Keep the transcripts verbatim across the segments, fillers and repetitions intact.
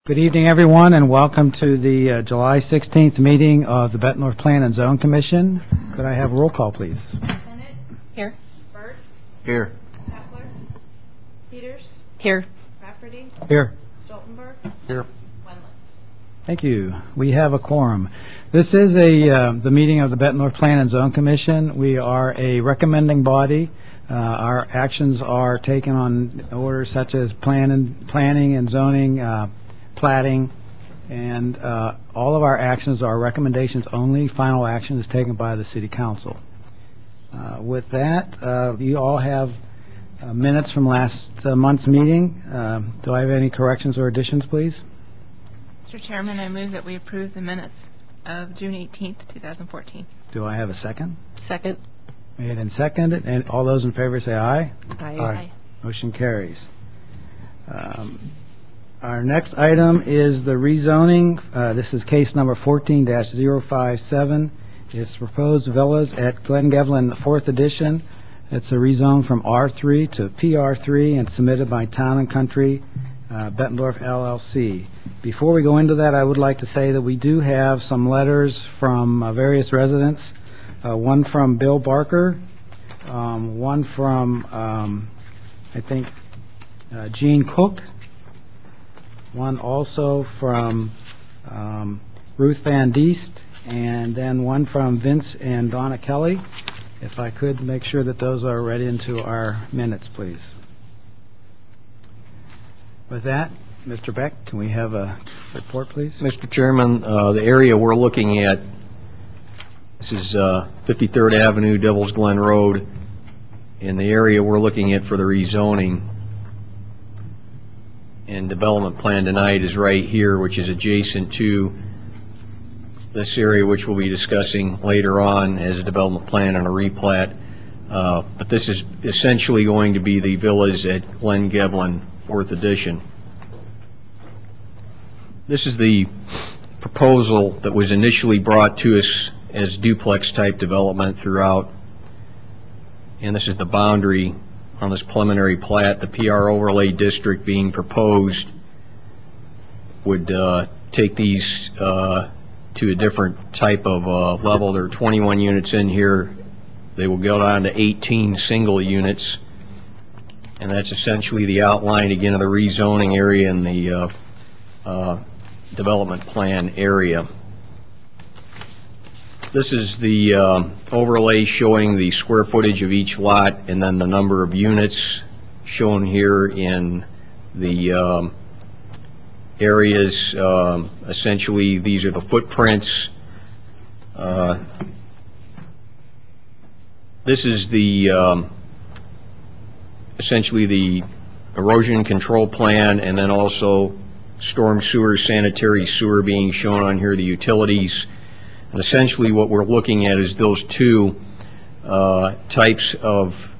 Good evening, everyone, and welcome to the uh, July sixteenth meeting of the Bettendorf Plan and Zone Commission. Could I have a roll call, please? Bennett? Here. Burt? Here. Kapler? Peters? Here. Rafferty? Here. Stoltenberg? Here. Wendlandt? Thank you. We have a quorum. This is a uh, the meeting of the Bettendorf Plan and Zone Commission. We are a recommending body. Uh, our actions are taken on orders such as plan and, planning and zoning, uh, platting, and uh, all of our actions are recommendations only. Final action is taken by the City Council. Uh, with that, uh, you all have uh, minutes from last uh, month's meeting. Uh, do I have any corrections or additions, please? Mister Chairman, I move that we approve the minutes of June eighteenth, two thousand fourteen. Do I have a second? Second. Made and seconded, and all those in favor say aye. Aye. Aye. Motion carries. Um, Our next item is the rezoning. Uh, This is case number fourteen dash zero five seven. It's proposed villas at Glengevlin, fourth edition. It's a rezone from R three to P R three and submitted by Town and Country uh, Bettendorf L L C. Before we go into that, I would like to say that we do have some letters from uh, various residents. Uh, One from Bill Barker, um, one from, um, I think, uh, Gene Cook, one also from um, Ruth Van Diest, and then one from Vince and Donna Kelly. If I could make sure that those are read into our minutes, please. With that, Mister Beck, can we have a report, please? Mister Chairman, uh, the area we're looking at, this is uh, fifty-third Avenue, Devil's Glen Road, and the area we're looking at for the rezoning and development plan tonight is right here, which is adjacent to this area, which we'll be discussing later on as a development plan and a replat. Uh, but this is essentially going to be the villas at Glengevlin, fourth edition. This is the proposal that was initially brought to us as duplex type development throughout, and this is the boundary on this preliminary plat. The P R overlay district being proposed would uh, take these uh, to a different type of uh, level. There are twenty-one units in here. They will go down to eighteen single units, and that's essentially the outline again of the rezoning area and the uh, uh, development plan area. This is the uh, overlay showing the square footage of each lot and then the number of units shown here in the um, areas. Um, essentially, these are the footprints. Uh, this is the um, essentially the erosion control plan, and then also storm sewer, sanitary sewer being shown on here, the utilities. And essentially what we're looking at is those two uh, types of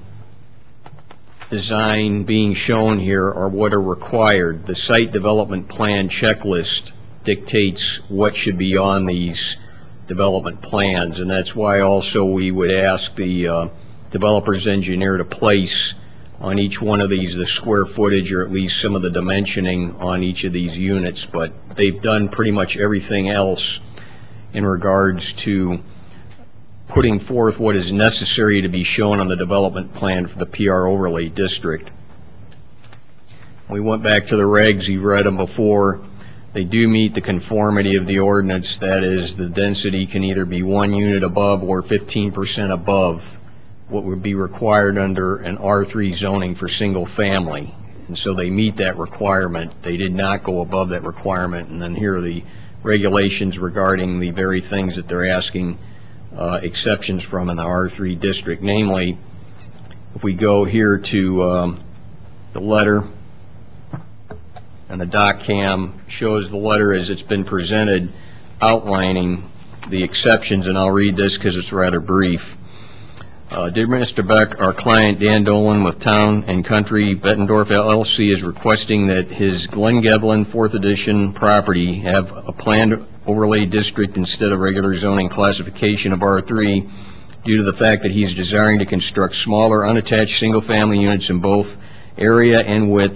design being shown here are what are required. The site development plan checklist dictates what should be on these development plans, and that's why also we would ask the uh, developer's engineer to place on each one of these the square footage or at least some of the dimensioning on each of these units. But they've done pretty much everything else in regards to putting forth what is necessary to be shown on the development plan for the P R overlay district. We went back to the regs, you've read them before. They do meet the conformity of the ordinance. That is, the density can either be one unit above or fifteen percent above what would be required under an R three zoning for single family. And so they meet that requirement. They did not go above that requirement. And then here are the regulations regarding the very things that they're asking uh, exceptions from in the R three district. Namely, if we go here to um, the letter, and the doc cam shows the letter as it's been presented outlining the exceptions, and I'll read this because it's rather brief. Uh, Dear Mister Beck, our client Dan Dolan with Town and Country Bettendorf L L C is requesting that his Glengevlin fourth edition property have a planned overlay district instead of regular zoning classification of R three due to the fact that he's desiring to construct smaller unattached single family units in both area and width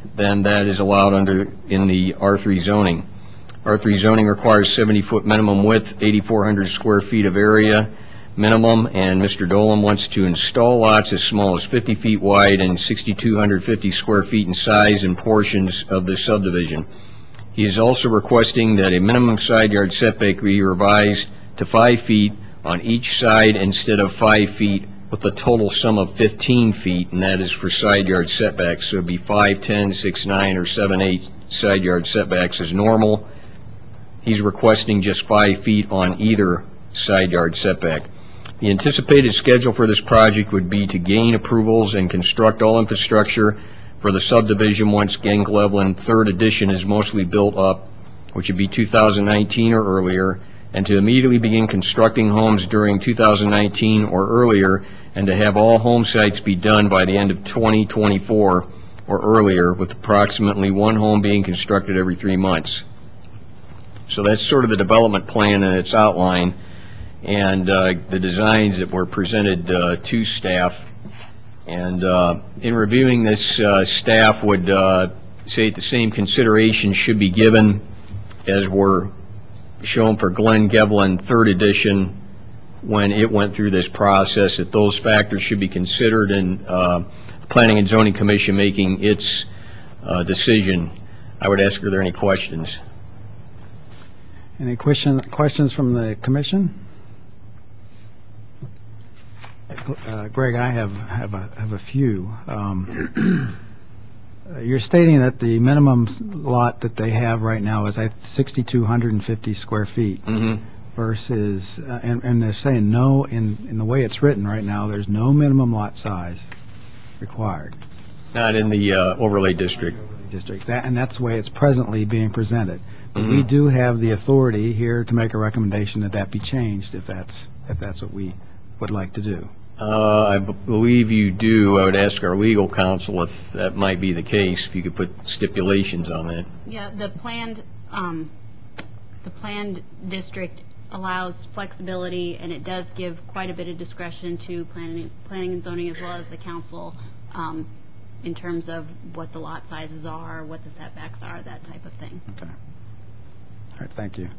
than that is allowed under in the R three zoning. R three zoning requires seventy foot minimum width, eighty-four hundred square feet of area minimum, and Mister Dolan wants to install lots as small as fifty feet wide and six thousand two hundred fifty square feet in size in portions of the subdivision. He is also requesting that a minimum side yard setback be revised to five feet on each side instead of five feet, with a total sum of fifteen feet, and that is for side yard setbacks. So it would be five, ten, six, nine, or seven, eight side yard setbacks as normal. He's requesting just five feet on either side yard setback. The anticipated schedule for this project would be to gain approvals and construct all infrastructure for the subdivision once Glen-Cleveland third edition is mostly built up, which would be two thousand nineteen or earlier, and to immediately begin constructing homes during two thousand nineteen or earlier, and to have all home sites be done by the end of twenty twenty-four or earlier, with approximately one home being constructed every three months. So that's sort of the development plan and its outline, and uh, the designs that were presented uh, to staff. And uh, in reviewing this, uh, staff would uh, say that the same consideration should be given as were shown for Glen-Cleveland third edition when it went through this process, that those factors should be considered in uh, the Planning and Zoning Commission making its uh, decision. I would ask, are there any questions? Any question, questions from the commission? Uh, Greg, I have have a have a few. Um, you're stating that the minimum lot that they have right now is at six thousand two hundred fifty square feet, Mm-hmm. versus, uh, and, and they're saying no, in in the way it's written right now, there's no minimum lot size required. Not in the uh, overlay district. District, that, and that's the way it's presently being presented. But Mhm. we do have the authority here to make a recommendation that that be changed if that's if that's what we would like to do. Uh, I b- believe you do. I would ask our legal counsel if that might be the case, if you could put stipulations on that. Yeah, the planned, um, the planned district allows flexibility, and it does give quite a bit of discretion to planning, planning and zoning as well as the council, um, in terms of what the lot sizes are, what the setbacks are, that type of thing. Okay. All right, thank you.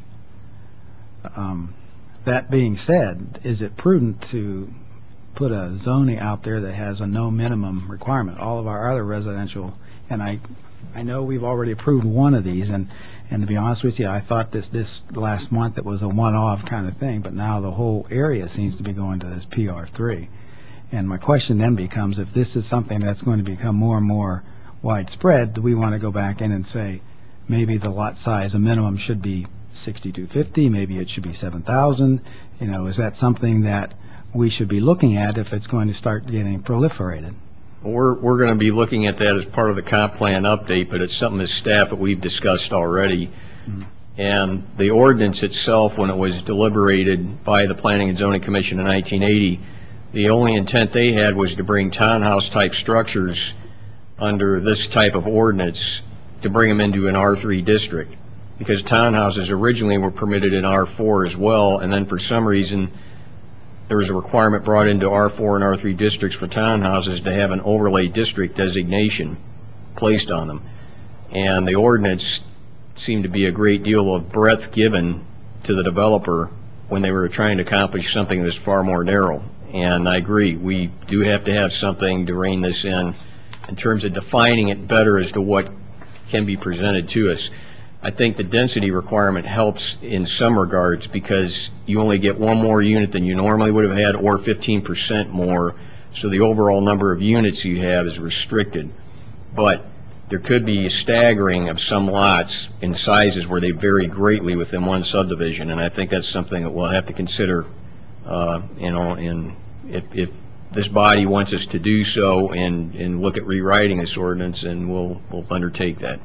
Um, that being said, is it prudent to put a zoning out there that has a no minimum requirement? All of our other residential, and I, I know we've already approved one of these, and, and to be honest with you, I thought this, this last month it was a one-off kind of thing, but now the whole area seems to be going to this P R three. And my question then becomes, if this is something that's going to become more and more widespread, do we want to go back in and say, maybe the lot size, a minimum should be sixty-two fifty, maybe it should be seven thousand? You know, is that something that we should be looking at if it's going to start getting proliferated? We're, we're going to be looking at that as part of the comp plan update, but it's something as staff that we've discussed already. Mhm. And the ordinance itself, when it was deliberated by the Planning and Zoning Commission in nineteen eighty, the only intent they had was to bring townhouse-type structures under this type of ordinance, to bring them into an R three district, because townhouses originally were permitted in R four as well, and then for some reason, there was a requirement brought into R four and R three districts for townhouses to have an overlay district designation placed on them. And the ordinance seemed to be a great deal of breadth given to the developer when they were trying to accomplish something that's far more narrow. And I agree, we do have to have something to rein this in, in terms of defining it better as to what can be presented to us. I think the density requirement helps in some regards, because you only get one more unit than you normally would have had, or fifteen percent more, so the overall number of units you have is restricted. But there could be a staggering of some lots in sizes where they vary greatly within one subdivision, and I think that's something that we'll have to consider, uh, you know, in, if, if this body wants us to do so and, and look at rewriting this ordinance, and we'll, we'll undertake that.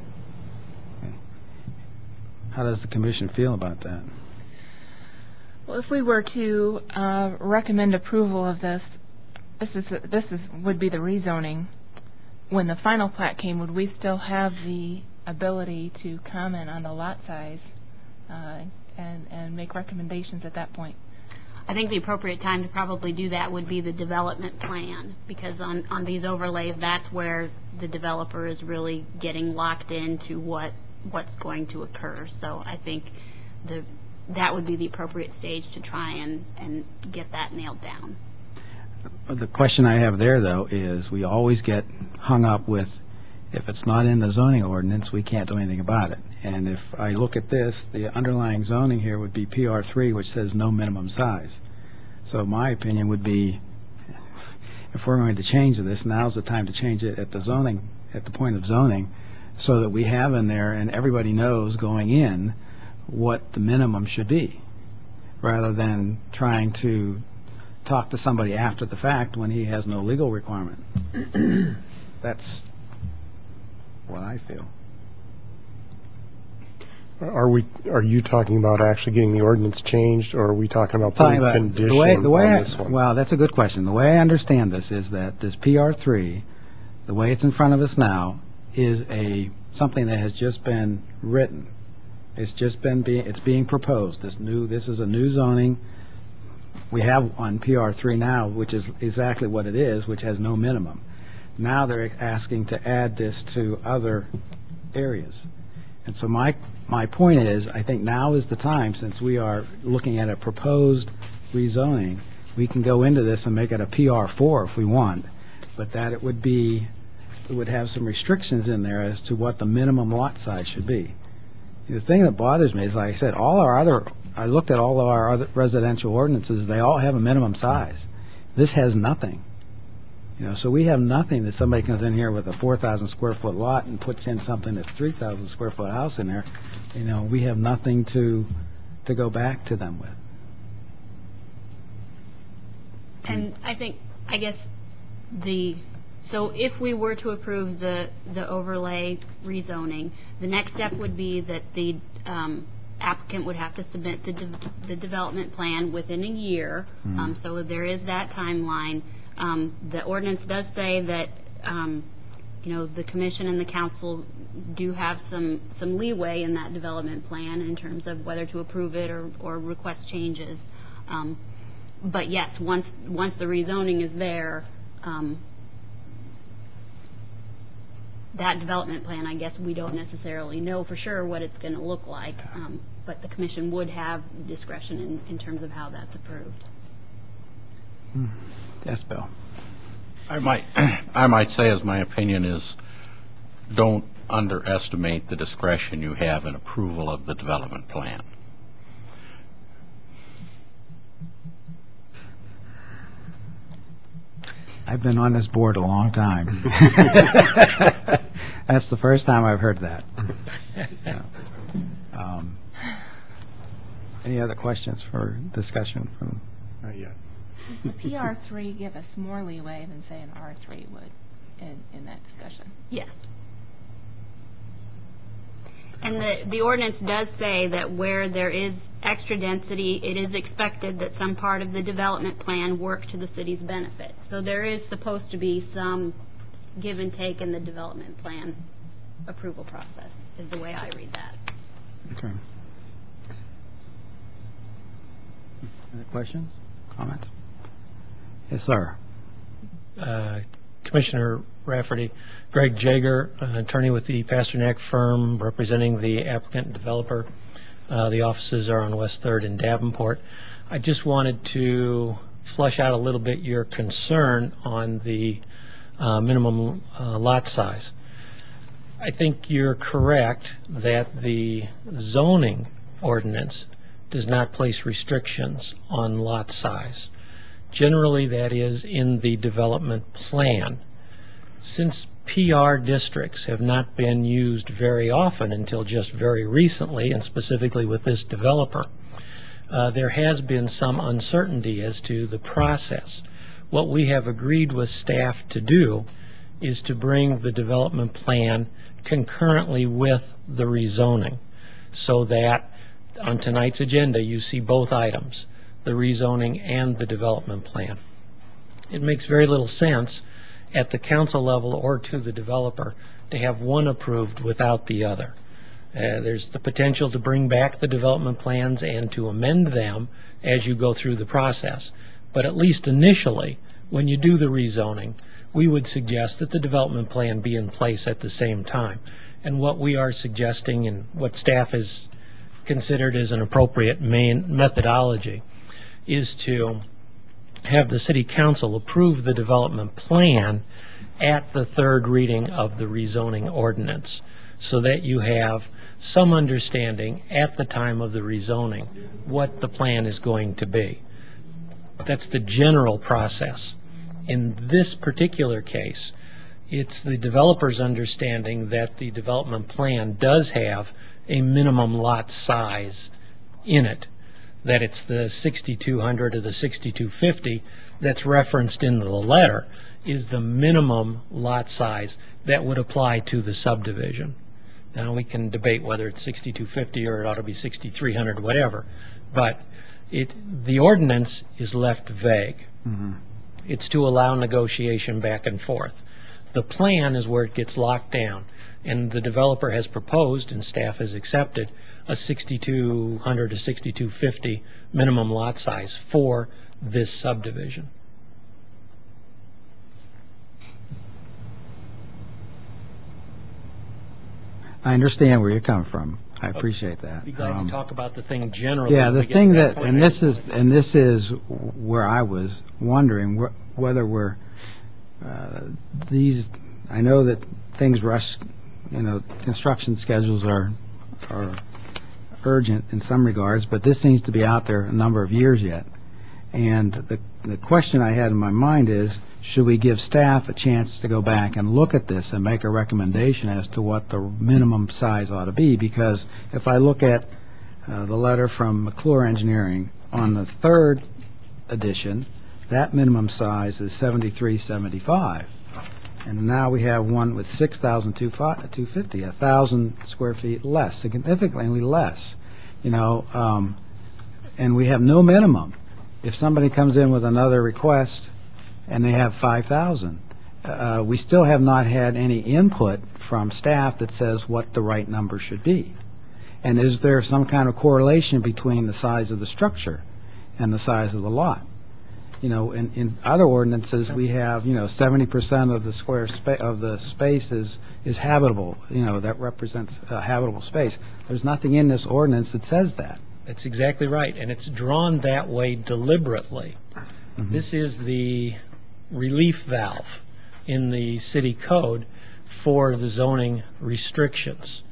How does the commission feel about that? Well, if we were to uh, recommend approval of this, this is this is would be the rezoning. When the final plat came, would we still have the ability to comment on the lot size uh, and and make recommendations at that point? I think the appropriate time to probably do that would be the development plan, because on, on these overlays, that's where the developer is really getting locked into what, what's going to occur. So I think the, that would be the appropriate stage to try and, and get that nailed down. The question I have there, though, is we always get hung up with, if it's not in the zoning ordinance, we can't do anything about it. And if I look at this, the underlying zoning here would be P R three, which says no minimum size. So my opinion would be, if we're going to change this, now's the time to change it at the zoning, at the point of zoning, so that we have in there and everybody knows going in what the minimum should be, rather than trying to talk to somebody after the fact when he has no legal requirement. That's what I feel. Are we, are you talking about actually getting the ordinance changed, or are we talking about Talking putting a about condition the way, the way on I, this one? well, that's a good question. The way I understand this is that this P R three, the way it's in front of us now, is a, something that has just been written. It's just been, being it's being proposed. This new, this is a new zoning. We have on P R three now, which is exactly what it is, which has no minimum. Now they're asking to add this to other areas. And so my, my point is, I think now is the time, since we are looking at a proposed rezoning, we can go into this and make it a P R four if we want, but that it would be, it would have some restrictions in there as to what the minimum lot size should be. The thing that bothers me is, like I said, all our other, I looked at all of our other residential ordinances, they all have a minimum size. This has nothing. You know, so we have nothing that somebody comes in here with a four thousand square foot lot and puts in something that's three thousand square foot house in there. You know, we have nothing to, to go back to them with. And I think, I guess, the, so if we were to approve the, the overlay rezoning, the next step would be that the um, applicant would have to submit the, de the development plan within a year. Mm-hmm. Um, so there is that timeline. Um, the ordinance does say that, um, you know, the commission and the council do have some, some leeway in that development plan in terms of whether to approve it or, or request changes. Um, but yes, once, once the rezoning is there, um, that development plan, I guess we don't necessarily know for sure what it's going to look like, um, but the commission would have discretion in, in terms of how that's approved. Hmm. Yes, Bill. I might, I might say, as my opinion is, don't underestimate the discretion you have in approval of the development plan. I've been on this board a long time. That's the first time I've heard that. Yeah. Um, any other questions for discussion from? Not yet. Does the P R three give us more leeway than, say, an R three would in, in that discussion? Yes. And the, the ordinance does say that where there is extra density, it is expected that some part of the development plan work to the city's benefit. So there is supposed to be some give and take in the development plan approval process, is the way I read that. Okay. Any questions, comments? Yes, sir. Uh, Commissioner Rafferty, Greg Jager, uh, attorney with the Pasternak firm representing the applicant and developer. Uh, the offices are on West third in Davenport. I just wanted to flesh out a little bit your concern on the uh, minimum uh, lot size. I think you're correct that the zoning ordinance does not place restrictions on lot size. Generally, that is in the development plan. Since P R districts have not been used very often until just very recently, and specifically with this developer, uh, there has been some uncertainty as to the process. What we have agreed with staff to do is to bring the development plan concurrently with the rezoning, so that on tonight's agenda you see both items, the rezoning and the development plan. It makes very little sense at the council level or to the developer to have one approved without the other. Uh, there's the potential to bring back the development plans and to amend them as you go through the process. But at least initially, when you do the rezoning, we would suggest that the development plan be in place at the same time. And what we are suggesting and what staff has considered as an appropriate main methodology is to have the City Council approve the development plan at the third reading of the rezoning ordinance, so that you have some understanding at the time of the rezoning what the plan is going to be. That's the general process. In this particular case, it's the developer's understanding that the development plan does have a minimum lot size in it, that it's the sixty-two hundred or the sixty-two fifty that's referenced in the letter is the minimum lot size that would apply to the subdivision. Now, we can debate whether it's sixty-two fifty or it ought to be sixty-three hundred, whatever, but it, the ordinance is left vague. Mm-hmm. It's to allow negotiation back and forth. The plan is where it gets locked down, and the developer has proposed, and staff has accepted, a sixty-two hundred to sixty-two fifty minimum lot size for this subdivision. I understand where you're coming from. I appreciate that. Be glad Um, to talk about the thing generally. Yeah, when the we get to thing that, point. and this is, and this is where I was wondering wh- whether we're, uh, these, I know that things rush, you know, construction schedules are, are urgent in some regards, but this seems to be out there a number of years yet. And the, the question I had in my mind is, should we give staff a chance to go back and look at this and make a recommendation as to what the minimum size ought to be? Because if I look at uh, the letter from McClure Engineering on the third edition, that minimum size is seventy-three seventy-five. And now we have one with six thousand two hundred fifty, one thousand square feet less, significantly less, you know, um, and we have no minimum. If somebody comes in with another request and they have five thousand, uh, we still have not had any input from staff that says what the right number should be. And is there some kind of correlation between the size of the structure and the size of the lot? You know, in, in other ordinances, we have, you know, seventy percent of the square spa- of the space is, is habitable, you know, that represents a habitable space. There's nothing in this ordinance that says that. That's exactly right, and it's drawn that way deliberately. Mm-hmm. This is the relief valve in the city code for the zoning restrictions.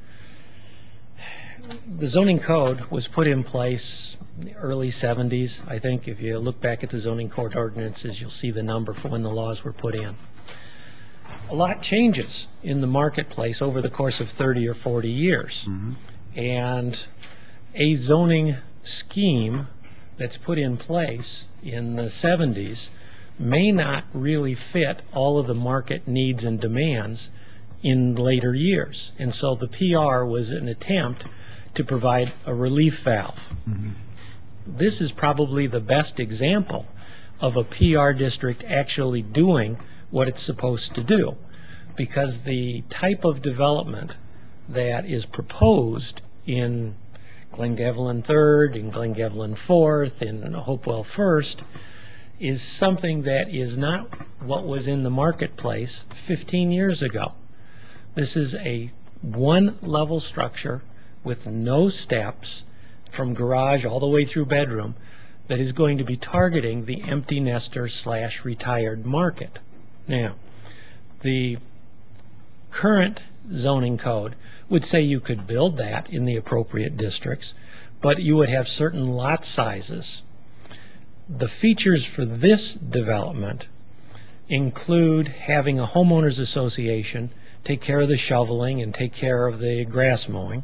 The zoning code was put in place in the early seventies. I think if you look back at the zoning code ordinances, you'll see the number for when the laws were put in. A lot changes in the marketplace over the course of thirty or forty years. Mm-hmm. And a zoning scheme that's put in place in the seventies may not really fit all of the market needs and demands in later years. And so the P R was an attempt to provide a relief valve. Mm-hmm. This is probably the best example of a P R district actually doing what it's supposed to do, because the type of development that is proposed in Glengavelin Third, in Glengavelin Fourth, in Hopewell First is something that is not what was in the marketplace fifteen years ago. This is a one-level structure with no steps from garage all the way through bedroom that is going to be targeting the empty nester slash retired market. Now, the current zoning code would say you could build that in the appropriate districts, but you would have certain lot sizes. The features for this development include having a homeowners association take care of the shoveling and take care of the grass mowing,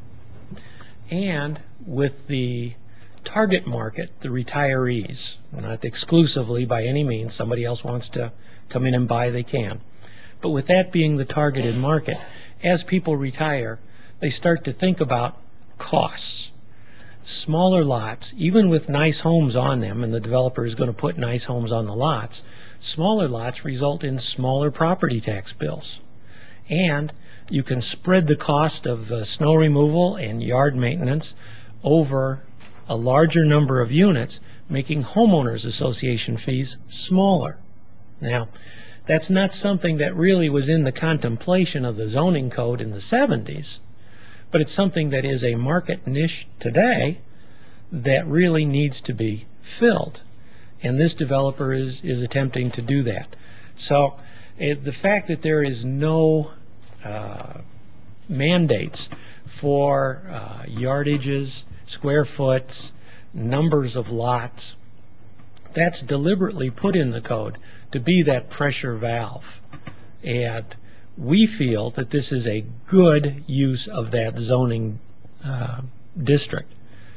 and with the target market, the retirees, not exclusively by any means. Somebody else wants to come in and buy, they can. But with that being the targeted market, as people retire, they start to think about costs. Smaller lots, even with nice homes on them, and the developer is going to put nice homes on the lots, smaller lots result in smaller property tax bills. And you can spread the cost of uh, snow removal and yard maintenance over a larger number of units, making homeowners association fees smaller. Now, that's not something that really was in the contemplation of the zoning code in the seventies, but it's something that is a market niche today that really needs to be filled. And this developer is, is attempting to do that. So it, the fact that there is no uh, mandates for uh, yardages, square foots, numbers of lots, that's deliberately put in the code to be that pressure valve. And we feel that this is a good use of that zoning uh, district.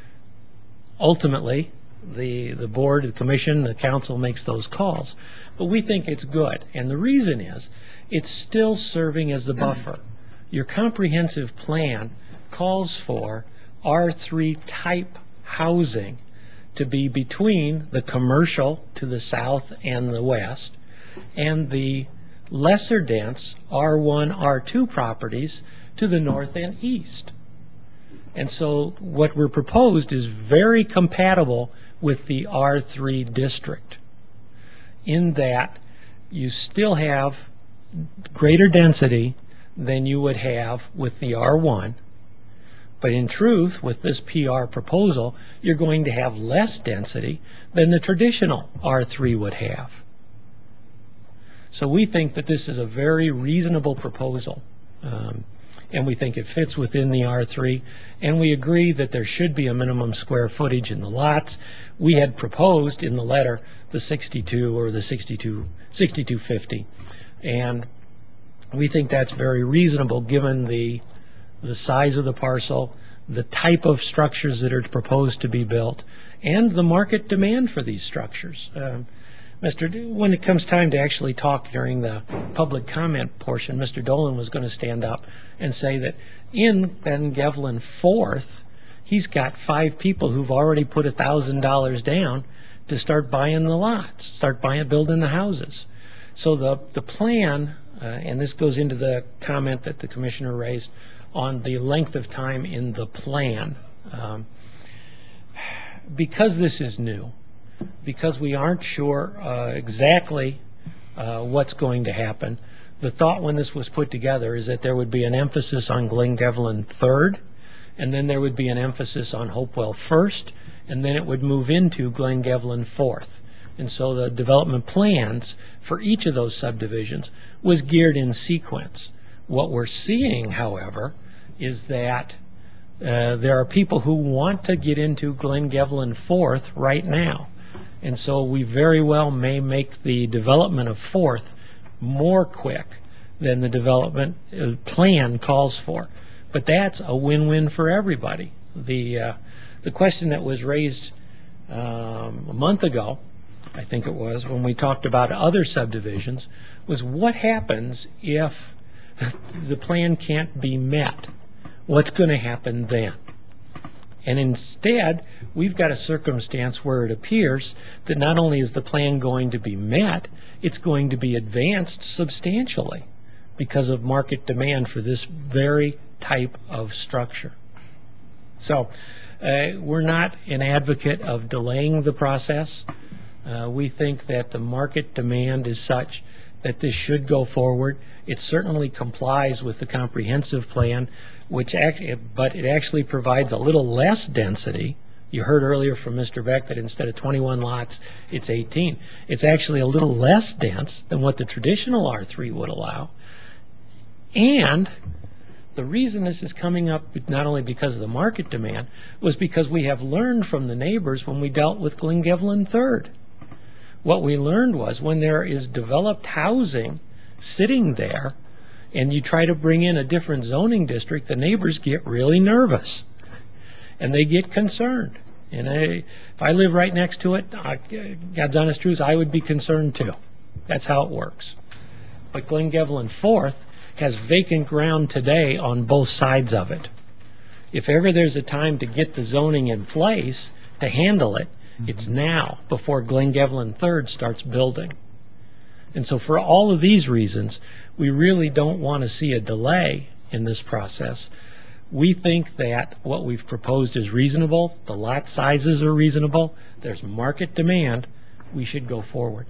Ultimately, the, the board, the commission, the council makes those calls. But we think it's good. And the reason is it's still serving as the buffer. Your comprehensive plan calls for R three type housing to be between the commercial to the south and the west and the lesser dense R one, R two properties to the north and east. And so what we're proposed is very compatible with the R three district in that you still have greater density than you would have with the R one. But in truth, with this P R proposal, you're going to have less density than the traditional R three would have. So we think that this is a very reasonable proposal, um, and we think it fits within the R three, and we agree that there should be a minimum square footage in the lots. We had proposed in the letter the sixty-two or the sixty-two, sixty-two fifty, and we think that's very reasonable given the the size of the parcel, the type of structures that are proposed to be built, and the market demand for these structures. Um, Mister D- when it comes time to actually talk during the public comment portion, Mister Dolan was going to stand up and say that in Ben Gevlin Fourth, he's got five people who've already put one thousand dollars down to start buying the lots, start buying, building the houses. So the, the plan, uh, and this goes into the comment that the commissioner raised, on the length of time in the plan. Um, because this is new, because we aren't sure uh, exactly uh, what's going to happen, the thought when this was put together is that there would be an emphasis on Glen Gevlin Third, and then there would be an emphasis on Hopewell First, and then it would move into Glen Gevlin Fourth. And so the development plans for each of those subdivisions was geared in sequence. What we're seeing, however, is that uh, there are people who want to get into Glen Gevlin Fourth right now. And so we very well may make the development of Fourth more quick than the development uh, plan calls for. But that's a win-win for everybody. The, uh, the question that was raised um, a month ago, I think it was, when we talked about other subdivisions, was what happens if the plan can't be met? What's going to happen then? And instead, we've got a circumstance where it appears that not only is the plan going to be met, it's going to be advanced substantially because of market demand for this very type of structure. So uh, we're not an advocate of delaying the process. Uh, we think that the market demand is such that this should go forward. It certainly complies with the comprehensive plan, which actually, but it actually provides a little less density. You heard earlier from Mister Beck that instead of twenty-one lots, it's eighteen. It's actually a little less dense than what the traditional R three would allow. And the reason this is coming up, not only because of the market demand, was because we have learned from the neighbors when we dealt with Glen Gevlin Third. What we learned was when there is developed housing sitting there and you try to bring in a different zoning district, the neighbors get really nervous and they get concerned. And I, if I live right next to it, I, God's honest truth, I would be concerned too. That's how it works. But Glen Gevlin Fourth has vacant ground today on both sides of it. If ever there's a time to get the zoning in place to handle it, it's now, before Glen Gevlin Third starts building. And so for all of these reasons, we really don't want to see a delay in this process. We think that what we've proposed is reasonable, the lot sizes are reasonable, there's market demand, we should go forward.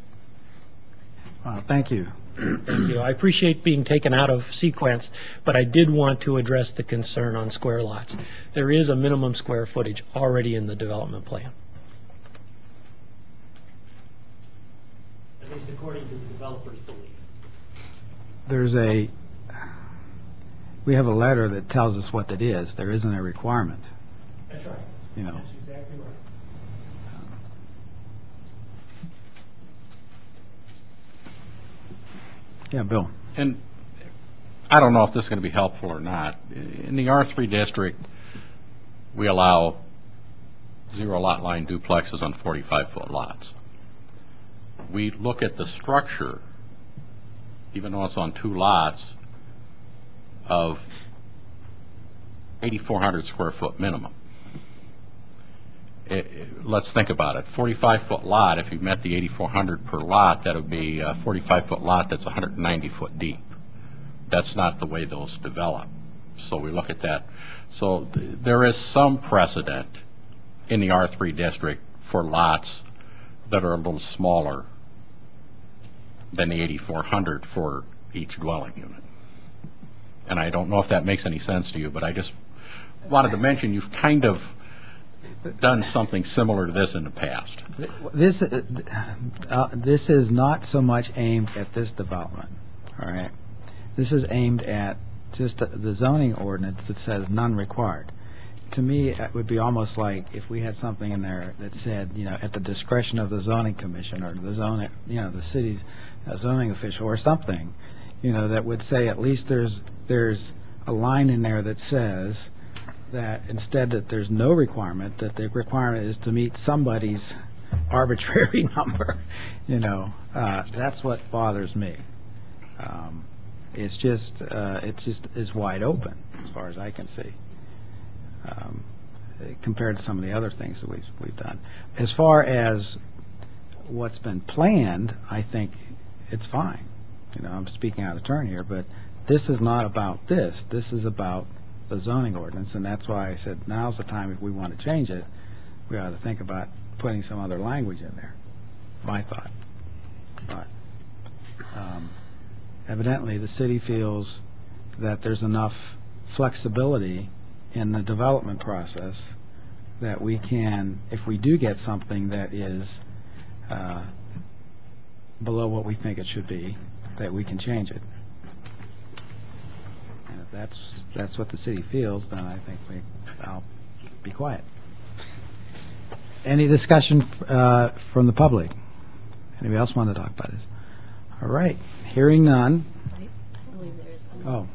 Well, thank you. Thank you. I appreciate being taken out of sequence, but I did want to address the concern on square lots. There is a minimum square footage already in the development plan. At least according to the developer's belief. There's a, we have a letter that tells us what that is. There isn't a requirement, That's right. you know. That's exactly right. Yeah, Bill. And I don't know if this is going to be helpful or not. In the R three district, we allow zero lot line duplexes on forty-five foot lots. We look at the structure, even though it's on two lots, of eighty-four hundred square foot minimum. It, it, let's think about it. forty-five foot lot, if you met the eighty-four hundred per lot, that would be a forty-five foot lot that's one hundred ninety foot deep. That's not the way those develop. So we look at that. So th there is some precedent in the R three district for lots that are a little smaller than the eighty-four hundred for each dwelling unit. And I don't know if that makes any sense to you, but I just wanted to mention you've kind of done something similar to this in the past. This, uh, uh, this is not so much aimed at this development, all right? This is aimed at just the zoning ordinance that says none required. To me, it would be almost like if we had something in there that said, you know, at the discretion of the zoning commission or the zoning, you know, the city's uh, zoning official or something, you know, that would say at least there's there's a line in there that says that instead that there's no requirement, that the requirement is to meet somebody's arbitrary number, you know. Uh, that's what bothers me. Um, it's just, uh, it just is wide open as far as I can see, um, compared to some of the other things that we've, we've done. As far as what's been planned, I think it's fine. You know, I'm speaking out of turn here, but this is not about this. This is about the zoning ordinance, and that's why I said now's the time if we want to change it, we ought to think about putting some other language in there, my thought. But um, evidently the city feels that there's enough flexibility in the development process that we can, if we do get something that is uh, below what we think it should be, that we can change it. And if that's that's what the city feels, then I think we, I'll be quiet. Any discussion uh, from the public? Anybody else want to talk about this? All right, hearing none. I believe there is some. Oh.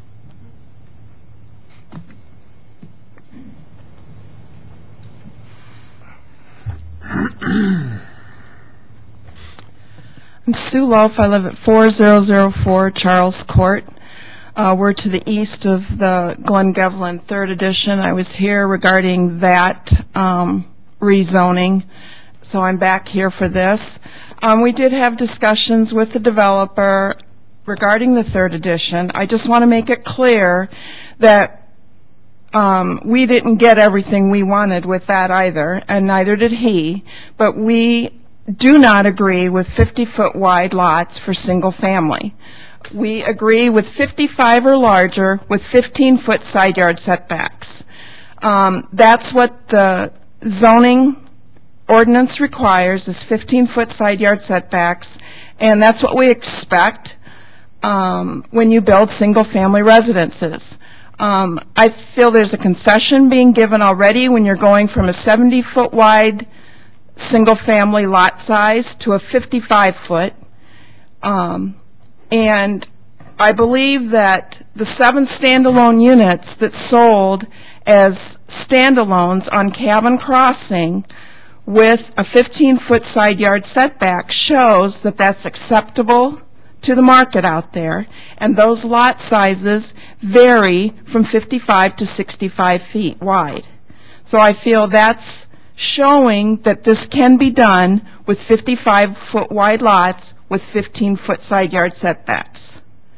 I'm Sue Loaf. I live at four thousand four Charles Court. Uh, we're to the east of the Glen Gevlin third edition. I was here regarding that um, rezoning, so I'm back here for this. Um, we did have discussions with the developer regarding the third edition. I just want to make it clear that um, we didn't get everything we wanted with that either, and neither did he, but we do not agree with fifty foot wide lots for single family. We agree with fifty-five or larger with fifteen foot side yard setbacks. Um, that's what the zoning ordinance requires, is fifteen foot side yard setbacks, and that's what we expect um, when you build single family residences. Um, I feel there's a concession being given already when you're going from a seventy foot wide single family lot size to a fifty-five foot. Um, and I believe that the seven standalone units that sold as standalones on Cabin Crossing with a fifteen foot side yard setback shows that that's acceptable to the market out there, and those lot sizes vary from fifty-five to sixty-five feet wide. So I feel that's showing that this can be done with fifty-five foot wide lots with fifteen foot side yard setbacks.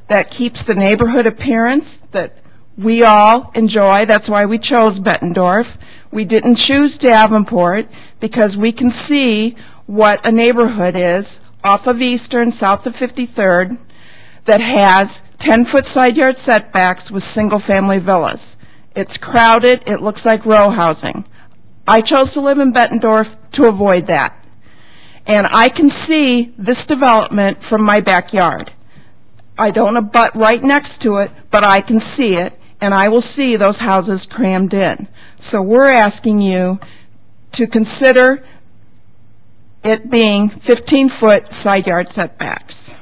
that keeps the neighborhood appearance that we all enjoy. That's why we chose Bettendorf. We didn't choose Davenport because we can see what a neighborhood is off of Eastern, south of fifty-third, that has ten-foot side yard setbacks with single-family villas. It's crowded. It looks like row housing. I chose to live in Bettendorf to avoid that. And I can see this development from my backyard. I don't abut right next to it, but I can see it, and I will see those houses crammed in. So we're asking you to consider it being fifteen-foot side yard setbacks.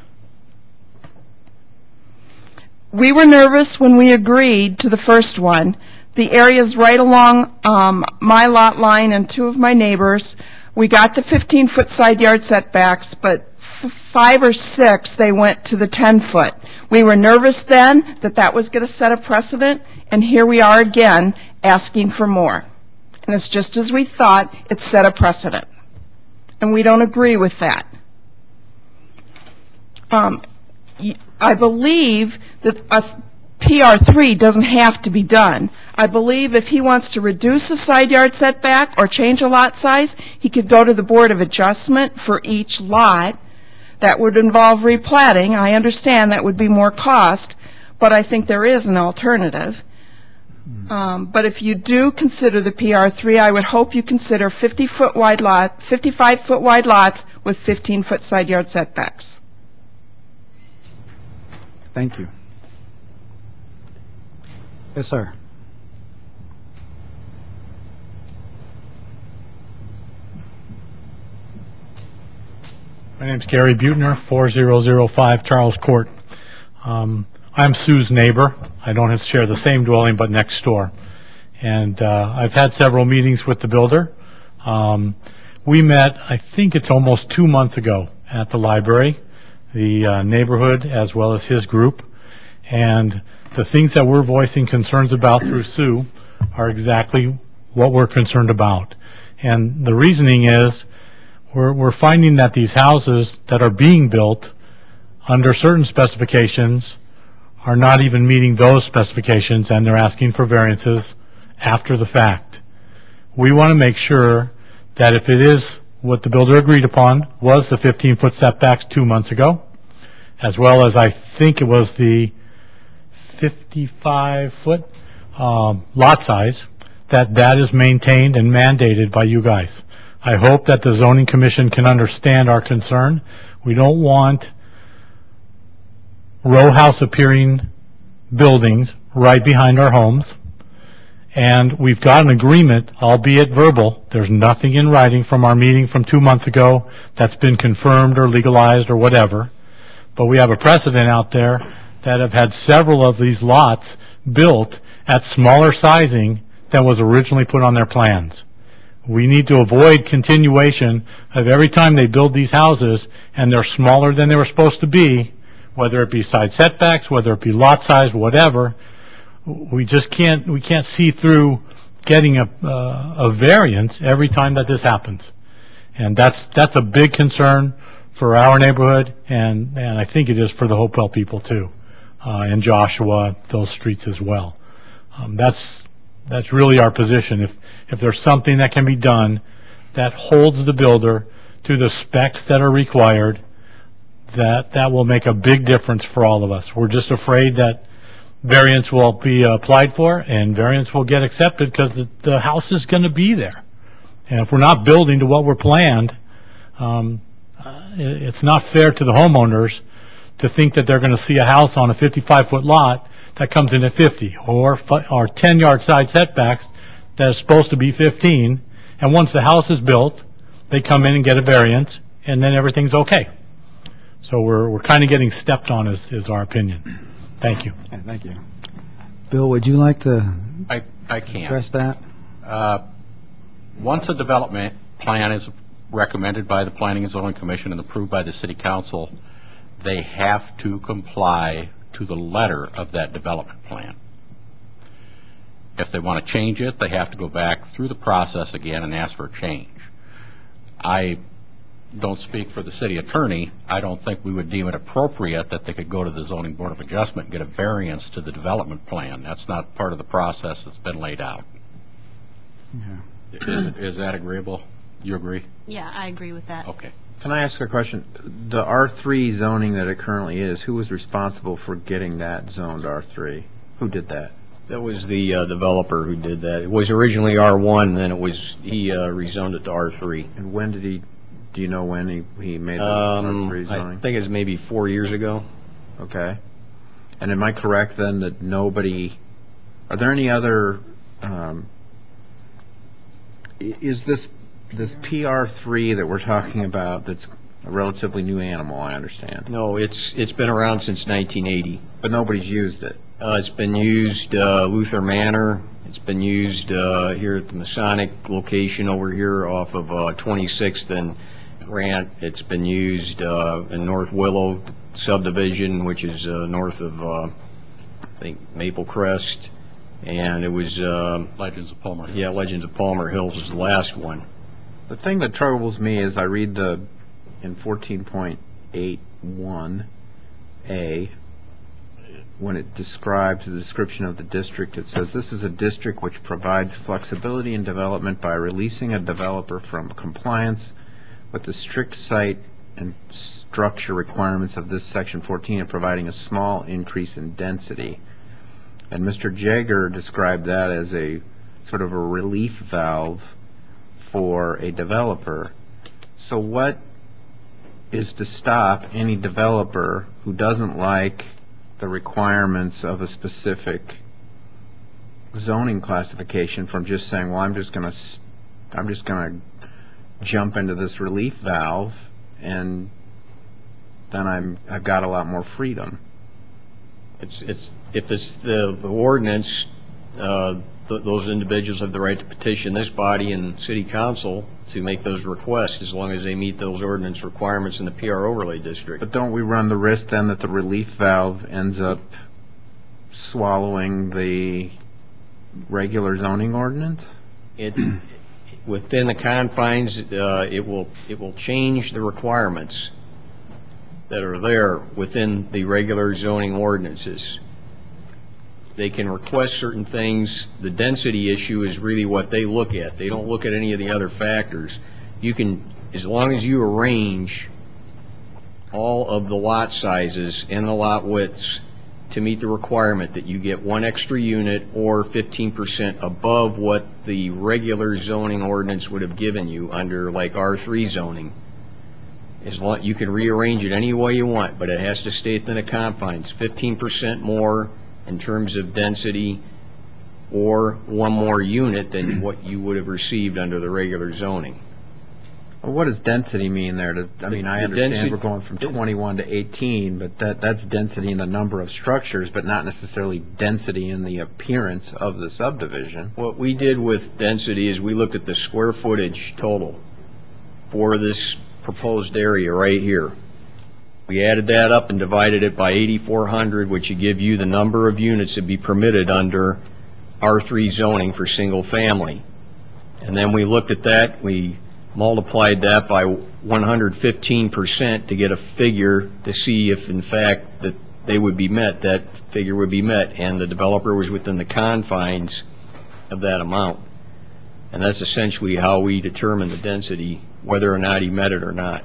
We were nervous when we agreed to the first one. The area's right along um, my lot line and two of my neighbors. We got the fifteen-foot side yard setbacks, but f- five or six, they went to the ten-foot. We were nervous then that that was going to set a precedent, and here we are again asking for more. And it's just as we thought, it set a precedent. And we don't agree with that. Um, I believe that a P R three doesn't have to be done. I believe if he wants to reduce the side yard setback or change a lot size, he could go to the Board of Adjustment for each lot. That would involve replatting. I understand that would be more cost, but I think there is an alternative. Um, but if you do consider the P R three, I would hope you consider fifty-foot wide lot, fifty-five-foot wide lots with fifteen-foot side yard setbacks. Thank you. Yes, sir. My name's Gary Butner, four thousand five Charles Court. Um, I'm Sue's neighbor. I don't have to share the same dwelling, but next door. And uh, I've had several meetings with the builder. Um, we met, I think it's almost two months ago at the library, the uh, neighborhood as well as his group. And the things that we're voicing concerns about through Sue are exactly what we're concerned about. And the reasoning is we're, we're finding that these houses that are being built under certain specifications are not even meeting those specifications, and they're asking for variances after the fact. We want to make sure that if it is what the builder agreed upon was the fifteen-foot setbacks two months ago, as well as I think it was the fifty-five-foot um, lot size, that that is maintained and mandated by you guys. I hope that the zoning commission can understand our concern. We don't want row house appearing buildings right behind our homes. And we've got an agreement, albeit verbal. There's nothing in writing from our meeting from two months ago that's been confirmed or legalized or whatever. But we have a precedent out there that have had several of these lots built at smaller sizing than was originally put on their plans. We need to avoid continuation of every time they build these houses and they're smaller than they were supposed to be, whether it be side setbacks, whether it be lot size, whatever. We just can't, we can't see through getting a, uh, a variance every time that this happens. And that's, that's a big concern for our neighborhood, and, and I think it is for the Hopewell people too, uh, and Joshua, those streets as well. Um, that's, that's really our position. If, if there's something that can be done that holds the builder to the specs that are required, that, that will make a big difference for all of us. We're just afraid that variance will be applied for and variance will get accepted because the, the house is going to be there. And if we're not building to what we're planned, um, it, it's not fair to the homeowners to think that they're going to see a house on a fifty-five-foot lot that comes in at fifty, or or ten-yard side setbacks that is supposed to be fifteen, and once the house is built, they come in and get a variance, and then everything's okay. So we're we're kind of getting stepped on, is, is our opinion. Thank you. Okay, thank you. Bill, would you like to I, I can. address that? Uh, once a development plan is recommended by the Planning and Zoning Commission and approved by the City Council, they have to comply to the letter of that development plan. If they want to change it, they have to go back through the process again and ask for a change. I don't speak for the city attorney, I don't think we would deem it appropriate that they could go to the zoning board of adjustment and get a variance to the development plan. That's not part of the process that's been laid out. Is, is that agreeable? You agree? Yeah, I agree with that. Okay. Can I ask a question? The R three zoning that it currently is, who was responsible for getting that zoned R three? Who did that? That was the uh, developer who did that. It was originally R one, then it was, he uh, rezoned it to R three. And when did he, do you know when he, he made the Um, R three zoning? I think it was maybe four years ago. Okay. And am I correct then that nobody, are there any other, um, i- is this, this P R three that we're talking about that's a relatively new animal, I understand, No, it's, it's been around since nineteen eighty. but nobody's used it? Uh, It's been used, uh, Luther Manor, it's been used uh, here at the Masonic location over here off of uh, twenty-sixth and Grant. It's been used uh, in North Willow subdivision, which is uh, north of, uh, I think, Maple Crest. And it was, uh, Legends of Palmer. yeah, Legends of Palmer Hills was the last one. The thing that troubles me is I read the, in fourteen point eight one A, when it describes the description of the district, it says, "This is a district which provides flexibility in development by releasing a developer from compliance with the strict site and structure requirements of this section fourteen and providing a small increase in density." And Mister Jaeger described that as a sort of a relief valve for a developer. So what is to stop any developer who doesn't like the requirements of a specific zoning classification from just saying, well, I'm just going to, I'm just going to jump into this relief valve, and then I'm, I've got a lot more freedom? It's, it's, if it's the, the ordinance, uh, th- those individuals have the right to petition this body and city council to make those requests, as long as they meet those ordinance requirements in the P R overlay district. But don't we run the risk then that the relief valve ends up swallowing the regular zoning ordinance? It, within the confines, uh, it will, it will change the requirements that are there within the regular zoning ordinances. They can request certain things. The density issue is really what they look at. They don't look at any of the other factors. You can, as long as you arrange all of the lot sizes and the lot widths to meet the requirement that you get one extra unit or fifteen percent above what the regular zoning ordinance would have given you under like R three zoning. As long, you can rearrange it any way you want, but it has to stay within the confines. fifteen percent more in terms of density or one more unit than what you would have received under the regular zoning. Well, what does density mean there? To- I mean, I the understand density- we're going from twenty-one to eighteen, but that, that's density in the number of structures, but not necessarily density in the appearance of the subdivision. What we did with density is we looked at the square footage total for this proposed area right here. We added that up and divided it by eighty-four hundred, which would give you the number of units to be permitted under R three zoning for single family. And then we looked at that, we multiplied that by one hundred fifteen percent to get a figure to see if in fact that they would be met, that figure would be met, and the developer was within the confines of that amount. And that's essentially how we determine the density, whether or not he met it or not.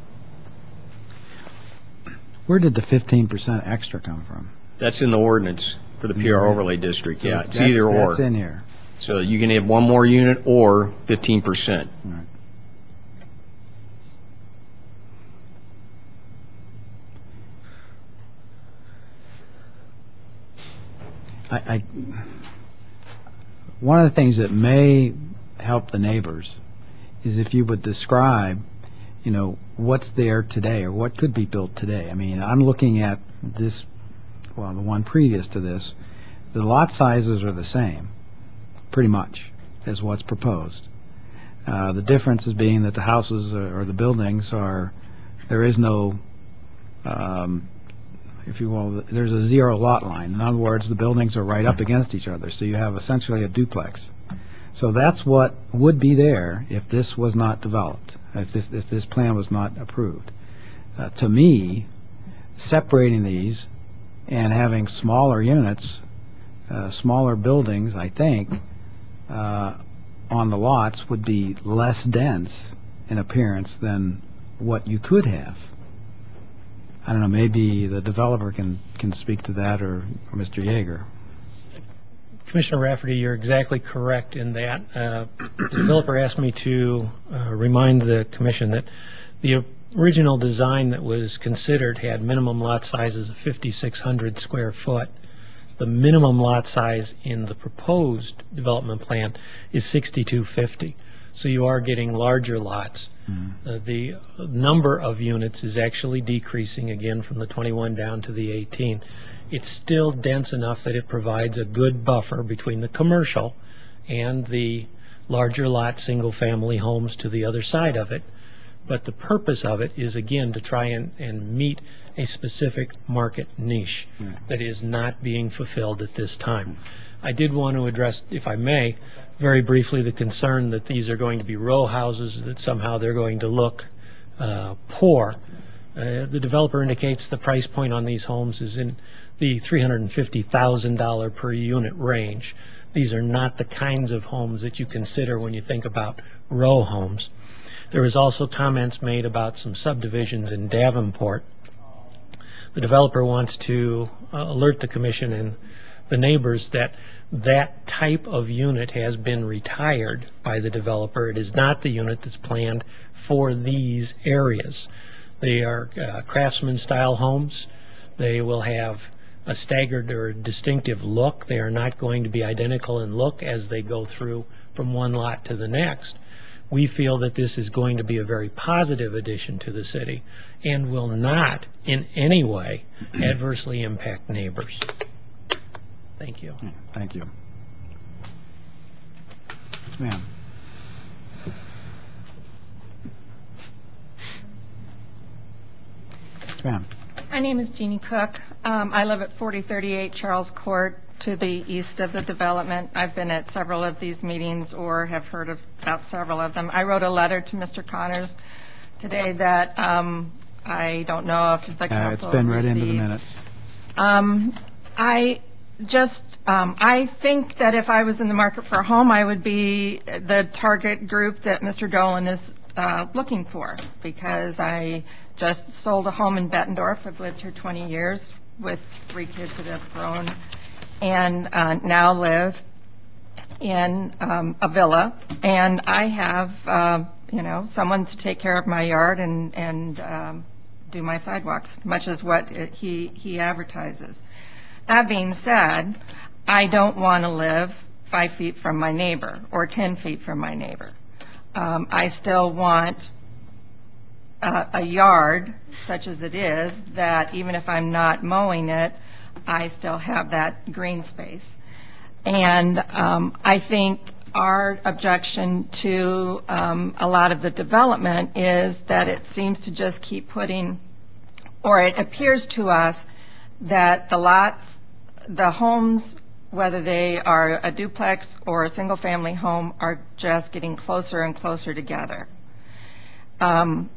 Where did the fifteen percent extra come from? That's in the ordinance for the P R overlay district, yeah. It's That's- either or. That's in here. So you can have one more unit or fifteen percent. All right. I, I, one of the things that may help the neighbors is if you would describe, you know, what's there today or what could be built today. I mean, I'm looking at this, well, the one previous to this, the lot sizes are the same, pretty much, as what's proposed. Uh, the difference is being that the houses or the buildings are, there is no, um, if you will, there's a zero lot line. In other words, the buildings are right up against each other, so you have essentially a duplex. So that's what would be there if this was not developed, if this, if this plan was not approved. Uh, to me, separating these and having smaller units, uh, smaller buildings, I think, uh, on the lots would be less dense in appearance than what you could have. I don't know, maybe the developer can, can speak to that, or, or Mister Yeager. Commissioner Rafferty, you're exactly correct in that. Uh, the developer asked me to uh, remind the commission that the original design that was considered had minimum lot sizes of fifty-six hundred square foot. The minimum lot size in the proposed development plan is sixty-two fifty. So you are getting larger lots. Mm-hmm. Uh, the number of units is actually decreasing again from the twenty-one down to the eighteen. It's still dense enough that it provides a good buffer between the commercial and the larger lot single-family homes to the other side of it. But the purpose of it is, again, to try and, and meet a specific market niche that is not being fulfilled at this time. I did want to address, if I may, very briefly the concern that these are going to be row houses, that somehow they're going to look uh, poor. Uh, the developer indicates the price point on these homes is in the three hundred fifty thousand dollars per unit range. These are not the kinds of homes that you consider when you think about row homes. There was also comments made about some subdivisions in Davenport. The developer wants to uh, alert the commission and the neighbors that that type of unit has been retired by the developer. It is not the unit that's planned for these areas. They are uh, craftsman style homes. They will have a staggered or distinctive look. They are not going to be identical in look as they go through from one lot to the next. We feel that this is going to be a very positive addition to the city and will not in any way adversely impact neighbors. Thank you. Thank you. Ma'am. Ma'am. My name is Jeannie Cook. Um, I live at forty thirty-eight Charles Court to the east of the development. I've been at several of these meetings or have heard of, about several of them. I wrote a letter to Mister Connors today that um, I don't know if the council uh, It's been read received. into the minutes. Um, I just, um, I think that if I was in the market for a home, I would be the target group that Mister Dolan is uh, looking for, because I just sold a home in Bettendorf. I've lived here twenty years with three kids that have grown, and uh, now live in um, a villa. And I have, uh, you know, someone to take care of my yard and, and um, do my sidewalks, much as what it, he, he advertises. That being said, I don't want to live five feet from my neighbor or ten feet from my neighbor. Um, I still want uh, a yard, such as it is, that even if I'm not mowing it, I still have that green space. And um, I think our objection to um, a lot of the development is that it seems to just keep putting, or it appears to us that the lots, the homes, whether they are a duplex or a single-family home, are just getting closer and closer together. Um,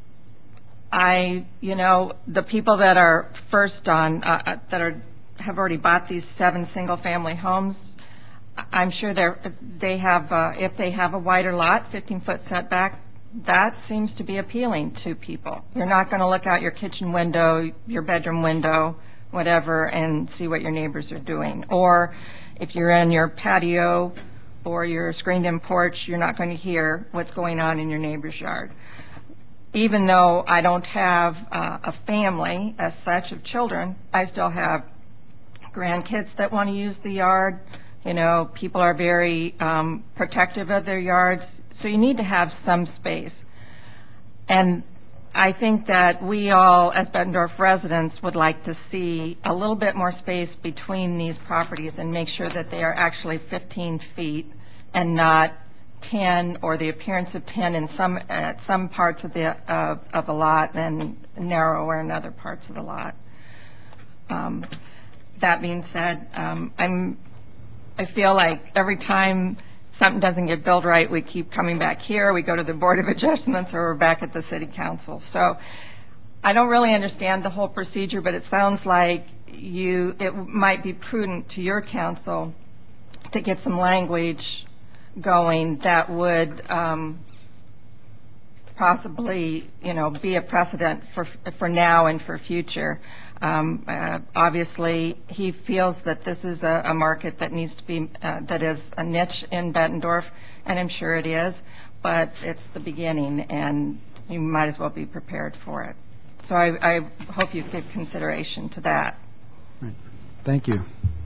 I, you know, the people that are first on, uh, that are have already bought these seven single-family homes, I'm sure they're, they have, uh, if they have a wider lot, fifteen-foot setback, that seems to be appealing to people. You're not going to look out your kitchen window, your bedroom window, whatever, and see what your neighbors are doing. Or if you're in your patio or your screened-in porch, you're not going to hear what's going on in your neighbor's yard. Even though I don't have uh, a family as such of children, I still have grandkids that want to use the yard. You know, people are very um, protective of their yards, so you need to have some space. And I think that we all, as Bettendorf residents, would like to see a little bit more space between these properties and make sure that they are actually fifteen feet and not ten, or the appearance of ten in some at some parts of the of, of the lot and narrower in other parts of the lot. Um, that being said, um, I'm I feel like every time something doesn't get billed right, we keep coming back here, we go to the Board of Adjustments, or we're back at the City Council. So I don't really understand the whole procedure, but it sounds like you, it might be prudent to your council to get some language going that would um, possibly, you know, be a precedent for for now and for future. Um, uh, obviously, he feels that this is a, a market that needs to be, uh, that is a niche in Bettendorf, and I'm sure it is, but it's the beginning, and you might as well be prepared for it. So I, I hope you give consideration to that. Right. Thank you.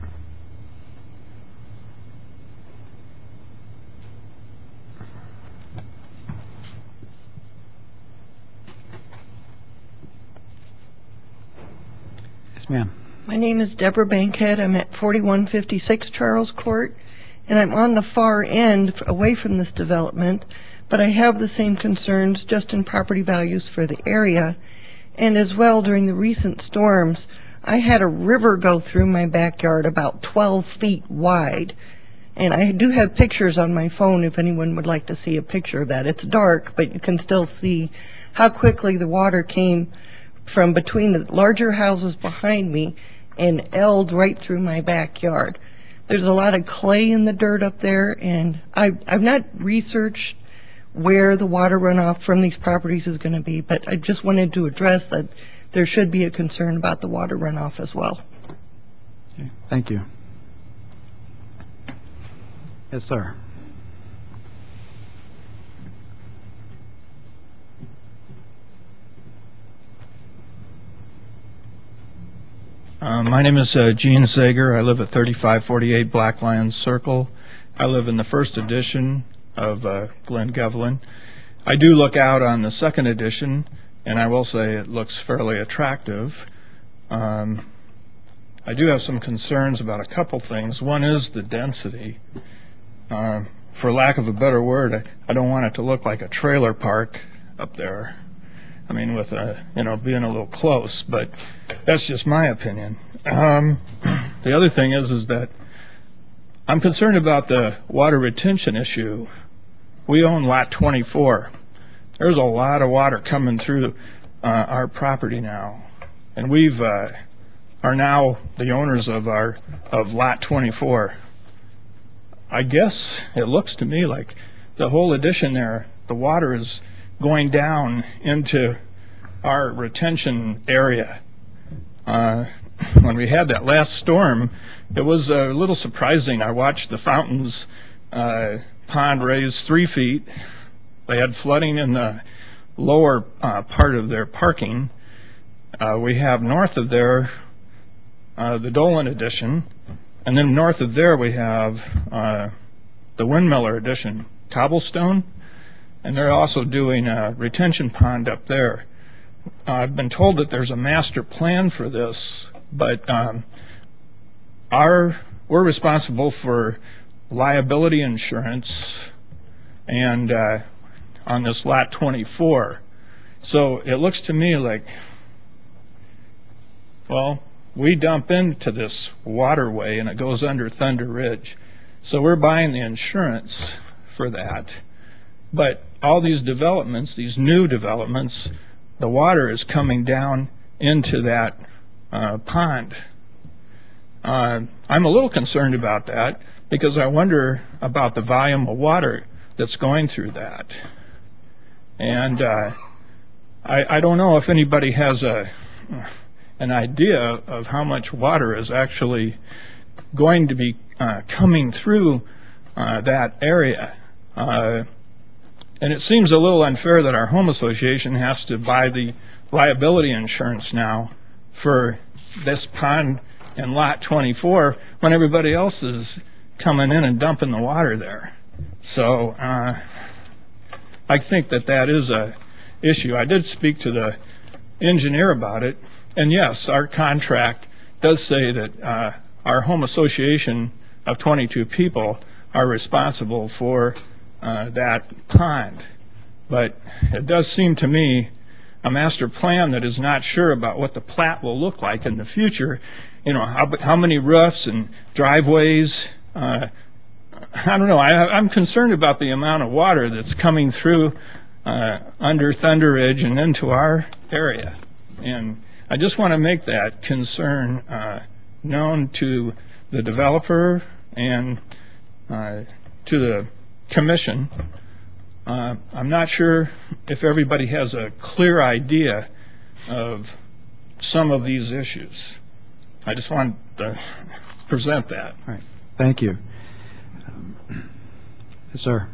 Yes, ma'am. My name is Deborah Bankhead. I'm at forty-one fifty-six Charles Court, and I'm on the far end away from this development, but I have the same concerns just in property values for the area. And as well, during the recent storms, I had a river go through my backyard about twelve feet wide. And I do have pictures on my phone if anyone would like to see a picture of that. It's dark, but you can still see how quickly the water came from between the larger houses behind me and elled right through my backyard. There's a lot of clay in the dirt up there, and I, I've not researched where the water runoff from these properties is going to be, but I just wanted to address that there should be a concern about the water runoff as well. Okay. Thank you. Yes, sir. Uh, my name is uh, Gene Sager. I live at thirty-five forty-eight Black Lions Circle. I live in the first edition of uh, Glen Gevlin. I do look out on the second edition, and I will say it looks fairly attractive. Um, I do have some concerns about a couple things. One is the density. Uh, for lack of a better word, I, I don't want it to look like a trailer park up there. I mean, with a, you know, being a little close, but that's just my opinion. Um, the other thing is, is that I'm concerned about the water retention issue. We own lot twenty-four. There's a lot of water coming through uh, our property now, and we've uh, are now the owners of our of lot twenty-four. I guess it looks to me like the whole addition there, the water is going down into our retention area. Uh, when we had that last storm, it was a little surprising. I watched the fountains uh, pond raise three feet. They had flooding in the lower uh, part of their parking. Uh, we have north of there uh, the Dolan addition, and then north of there we have uh, the Windmiller addition, cobblestone. And they're also doing a retention pond up there. Uh, I've been told that there's a master plan for this, but um, our we're responsible for liability insurance and uh, on this lot twenty-four. So it looks to me like, well, we dump into this waterway and it goes under Thunder Ridge. So we're buying the insurance for that. But all these developments, these new developments, the water is coming down into that uh, pond. Uh, I'm a little concerned about that because I wonder about the volume of water that's going through that. And uh, I, I don't know if anybody has a an idea of how much water is actually going to be uh, coming through uh, that area. Uh, And it seems a little unfair that our home association has to buy the liability insurance now for this pond and lot twenty-four when everybody else is coming in and dumping the water there. So uh, I think that that is a issue. I did speak to the engineer about it, and yes, our contract does say that uh, our home association of twenty-two people are responsible for Uh, that pond. But it does seem to me a master plan that is not sure about what the plat will look like in the future. You know, how, how many roofs and driveways uh, I don't know, I, I'm concerned about the amount of water that's coming through uh, under Thunder Ridge and into our area. And I just want to make that concern uh, known to the developer and uh, to the commission. Uh, I'm not sure if everybody has a clear idea of some of these issues. I just want to present that. All right. Thank you. Yes, sir.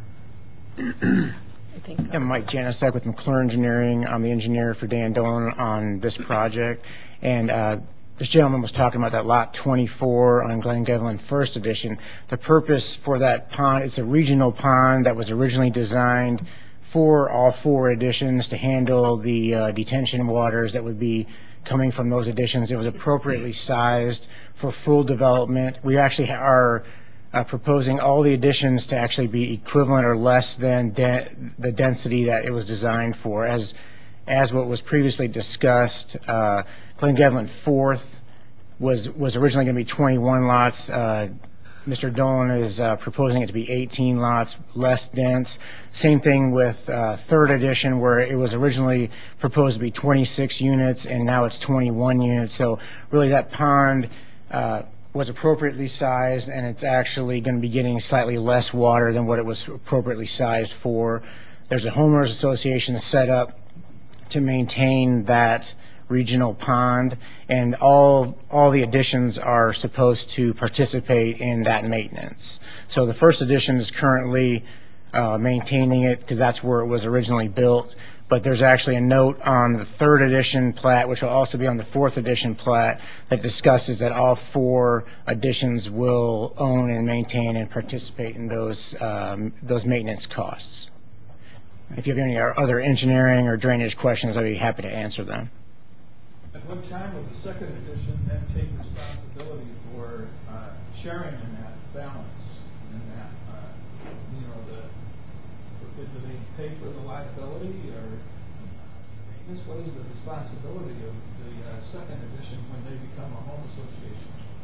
I'm Mike Janisek with McClure Engineering. I'm the engineer for Dan Dolan on this project. And uh, this gentleman was talking about that lot twenty-four on Glen Gevlin First Edition. The purpose for that pond, it's a regional pond that was originally designed for all four additions to handle the uh, detention waters that would be coming from those additions. It was appropriately sized for full development. We actually are Uh, proposing all the additions to actually be equivalent or less than de the density that it was designed for. As as what was previously discussed, uh, Glen Gevlin Fourth was was originally going to be twenty-one lots. Uh, Mister Dolan is uh, proposing it to be eighteen lots, less dense. Same thing with uh, Third Edition, where it was originally proposed to be twenty-six units, and now it's twenty-one units. So really, that pond Uh, was appropriately sized, and it's actually going to be getting slightly less water than what it was appropriately sized for. There's a homeowners association set up to maintain that regional pond, and all all the additions are supposed to participate in that maintenance. So the first edition is currently uh, maintaining it because that's where it was originally built. But there's actually a note on the third edition plat, which will also be on the fourth edition plat, that discusses that all four editions will own and maintain and participate in those um, those maintenance costs. If you have any other engineering or drainage questions, I'd be happy to answer them. At what time will the second edition then take responsibility for uh, sharing in that balance, in that, uh, you know, the, do they pay for the liability, or I guess what is the responsibility of the uh, second edition when they become a home association?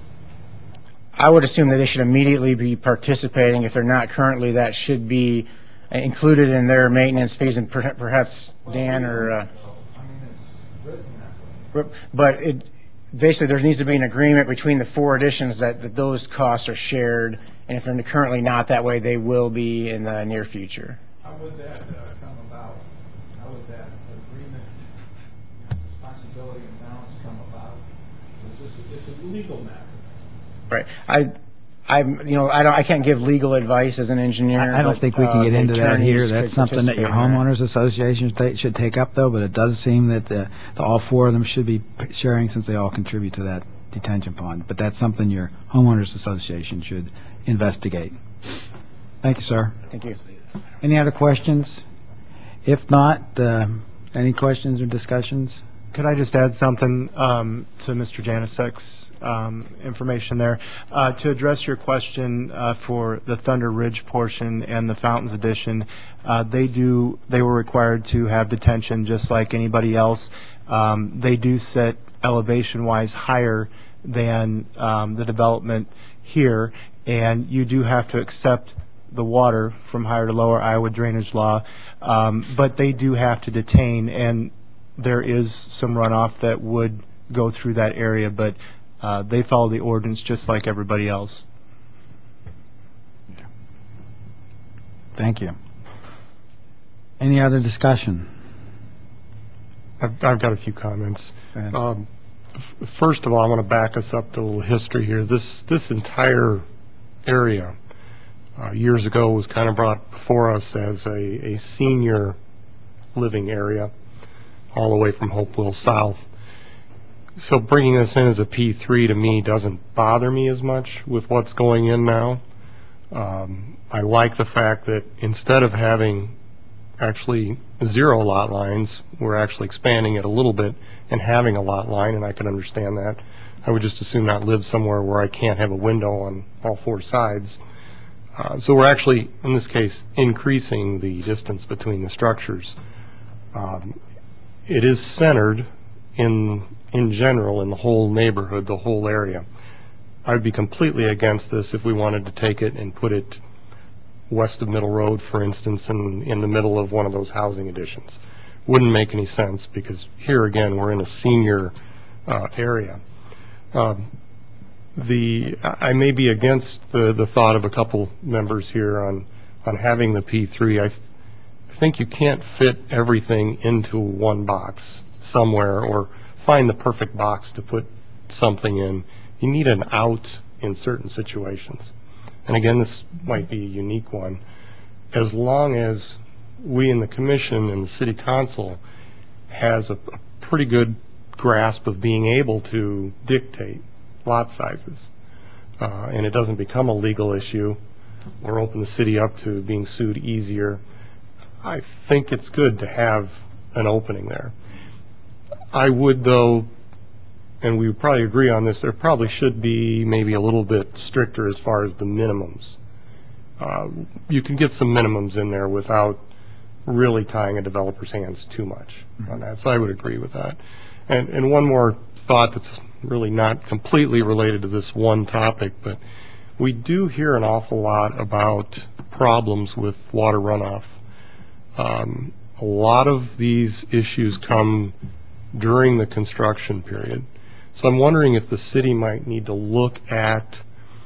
I would assume that they should immediately be participating. If they're not currently, that should be included in their maintenance fees, and per perhaps Dan or. Uh, I mean, it's written that way. But it, basically, there needs to be an agreement between the four editions that, that those costs are shared, and if they're currently not that way, they will be in the near future. How would that uh, come about? How would that agreement, you know, responsibility and balance come about? It's just it's a legal matter. Right. I. I'm, you know, I don't, I can't give legal advice as an engineer. I, I don't but, think we can uh, get the into that here. attorneys That's could something that your participate in that. homeowners association th- should take up, though. But it does seem that the, the all four of them should be p- sharing, since they all contribute to that detention pond. But that's something your homeowners association should investigate. Thank you, sir. Thank you. Any other questions? If not, uh, any questions or discussions? Could I just add something um, to Mister Janisek's um, information there? Uh, to address your question uh, for the Thunder Ridge portion and the Fountains Edition, uh, they do, they were required to have detention just like anybody else. Um, they do set elevation-wise higher than um, the development here, and you do have to accept the water from higher to lower Iowa drainage law, um, but they do have to detain, and there is some runoff that would go through that area, but uh, they follow the ordinance just like everybody else. Thank you. Any other discussion? I've, I've got a few comments. Um, f- first of all, I want to back us up to a little history here. This this entire area uh, years ago was kind of brought before us as a, a senior living area, all the way from Hopewell south. So bringing us in as a P three to me doesn't bother me as much with what's going in now. Um, I like the fact that instead of having actually zero lot lines, we're actually expanding it a little bit and having a lot line, and I can understand that. I would just as soon not live somewhere where I can't have a window on all four sides. Uh, so we're actually, in this case, increasing the distance between the structures. Um, It is centered in in general in the whole neighborhood, the whole area. I would be completely against this if we wanted to take it and put it west of Middle Road, for instance, and in the middle of one of those housing additions. Wouldn't make any sense, because here again, we're in a senior uh, area. Um, the I may be against the, the thought of a couple members here on, on having the P three. I, th- I think you can't fit everything into one box somewhere, or find the perfect box to put something in. You need an out in certain situations. And again, this might be a unique one. As long as we in the commission and the city council has a, a pretty good grasp of being able to dictate lot sizes, uh, and it doesn't become a legal issue or open the city up to being sued easier, I think it's good to have an opening there. I would, though, and we would probably agree on this, there probably should be maybe a little bit stricter as far as the minimums. Uh, you can get some minimums in there without really tying a developer's hands too much on that. So I would agree with that. And, and one more thought that's really not completely related to this one topic, but we do hear an awful lot about problems with water runoff. Um, a lot of these issues come during the construction period. So I'm wondering if the city might need to look at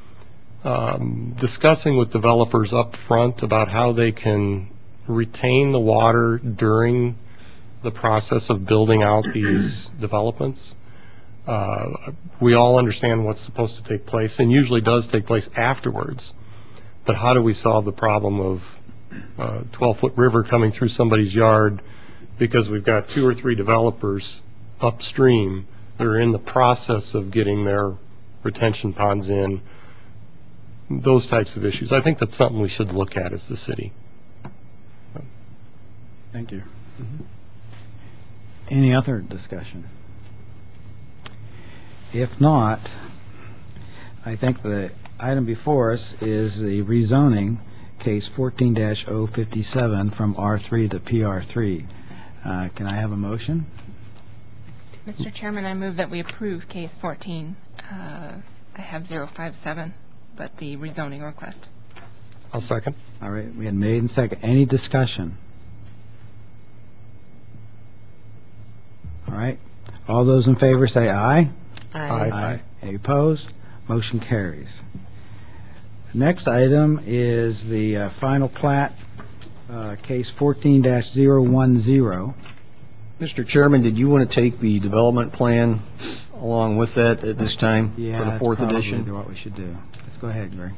um, discussing with developers up front about how they can retain the water during the process of building out these developments. Uh, we all understand what's supposed to take place, and usually does take place afterwards. But how do we solve the problem of a twelve-foot river coming through somebody's yard because we've got two or three developers upstream that are in the process of getting their retention ponds in? Those types of issues. I think that's something we should look at as the city. Thank you. Mm-hmm. Any other discussion? If not, I think the item before us is the rezoning case fourteen dash oh fifty-seven from R three to P R three. Uh, can I have a motion? Mister Chairman, I move that we approve case fourteen. Uh, I have zero five seven, but the rezoning request. I'll second. All right, we had made and second. Any discussion? All right. All those in favor say aye. Aye. Aye. Aye. Any opposed? Motion carries. Next item is the uh, final plat, uh, case fourteen dash oh ten. Mister Chairman, did you want to take the development plan along with that at this time Yeah, for the that's fourth probably edition? what we should do. Let's go ahead, Greg.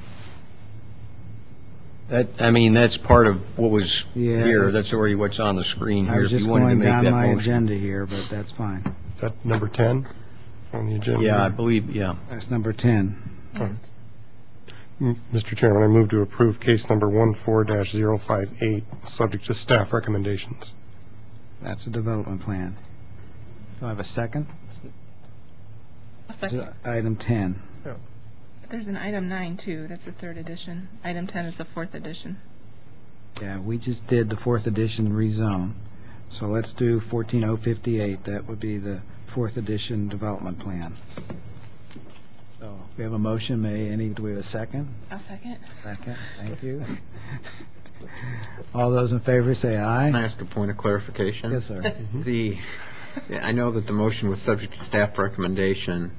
That, I mean, that's part of what was Yeah, here. it's- That's already what's on the screen I here. was If just you wanted to going make down that my motion. agenda here, but that's fine. Is that number ten on the agenda? Yeah, I believe, yeah. That's number ten. Oh. M- Mister Chairman, I move to approve case number fourteen dash oh five eight, subject to staff recommendations. That's a development plan. So I have a second? A second. Item ten. There's an item nine, too. That's the third edition. Item ten is the fourth edition. Yeah, we just did the fourth edition rezone. So let's do fourteen oh fifty-eight. That would be the fourth edition development plan. So we have a motion. May any, do we have a second? A second. Second. Thank you. All those in favor say aye. Can I ask a point of clarification? Yes, sir. The, I know that the motion was subject to staff recommendation.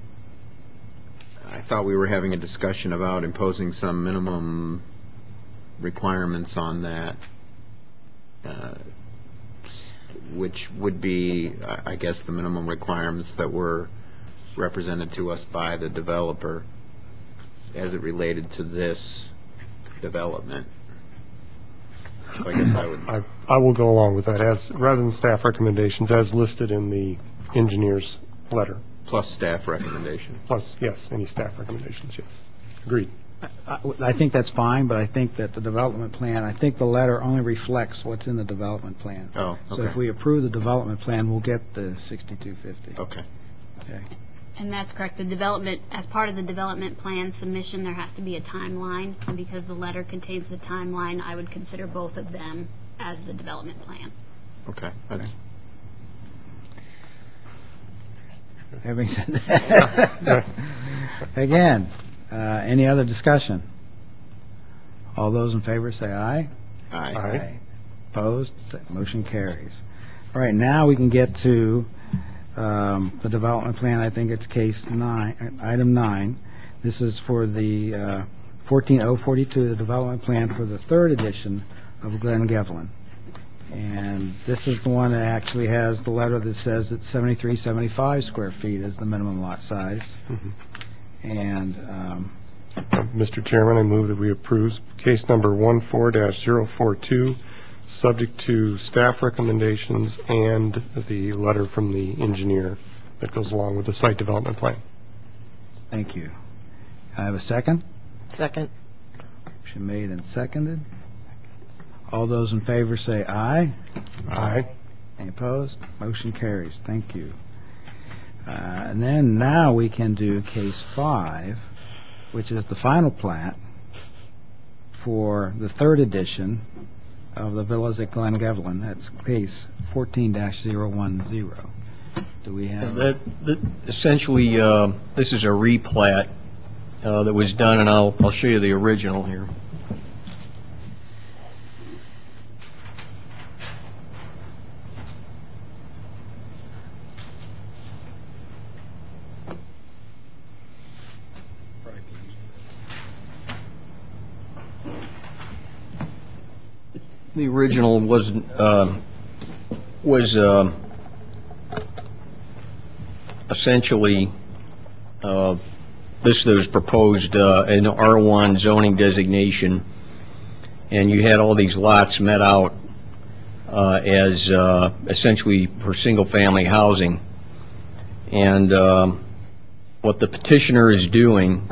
I thought we were having a discussion about imposing some minimum requirements on that, uh, which would be, I guess, the minimum requirements that were represented to us by the developer as it related to this development. So I guess I would. I, I will go along with that, as rather than staff recommendations, as listed in the engineer's letter. Plus staff recommendation. Plus, yes, any staff recommendations, yes. Agreed. I, I think that's fine, but I think that the development plan, I think the letter only reflects what's in the development plan. Oh, So okay. if we approve the development plan, we'll get the sixty-two fifty. Okay. Okay. And that's correct. The development, as part of the development plan submission, there has to be a timeline. And because the letter contains the timeline, I would consider both of them as the development plan. Okay. That's- Having said that, again, uh, any other discussion? All those in favor say aye. Aye. Aye. Opposed? Sa- Motion carries. All right, now we can get to um, the development plan. I think it's case nine, item nine. This is for the uh, fourteen oh forty-two, the development plan for the third edition of Glen Gevlin. And this is the one that actually has the letter that says that seventy-three seventy-five square feet is the minimum lot size. Mhm. And um, Mister Chairman, I move that we approve case number one four dash zero four two, subject to staff recommendations and the letter from the engineer that goes along with the site development plan. thank you. I have a second? Second. Motion made and seconded. All those in favor say aye. Aye. Any opposed? Motion carries. Thank you. Uh, And then now we can do case five, which is the final plat for the third edition of the Villas at Glen Gevlin. That's case fourteen dash zero one zero. Do we have? That, that essentially, uh, this is a replat uh, that was done, and I'll, I'll show you the original here. The original was, uh, was uh, essentially uh, this that was proposed, uh, an R one zoning designation, and you had all these lots met out uh, as uh, essentially for single-family housing. And um, what the petitioner is doing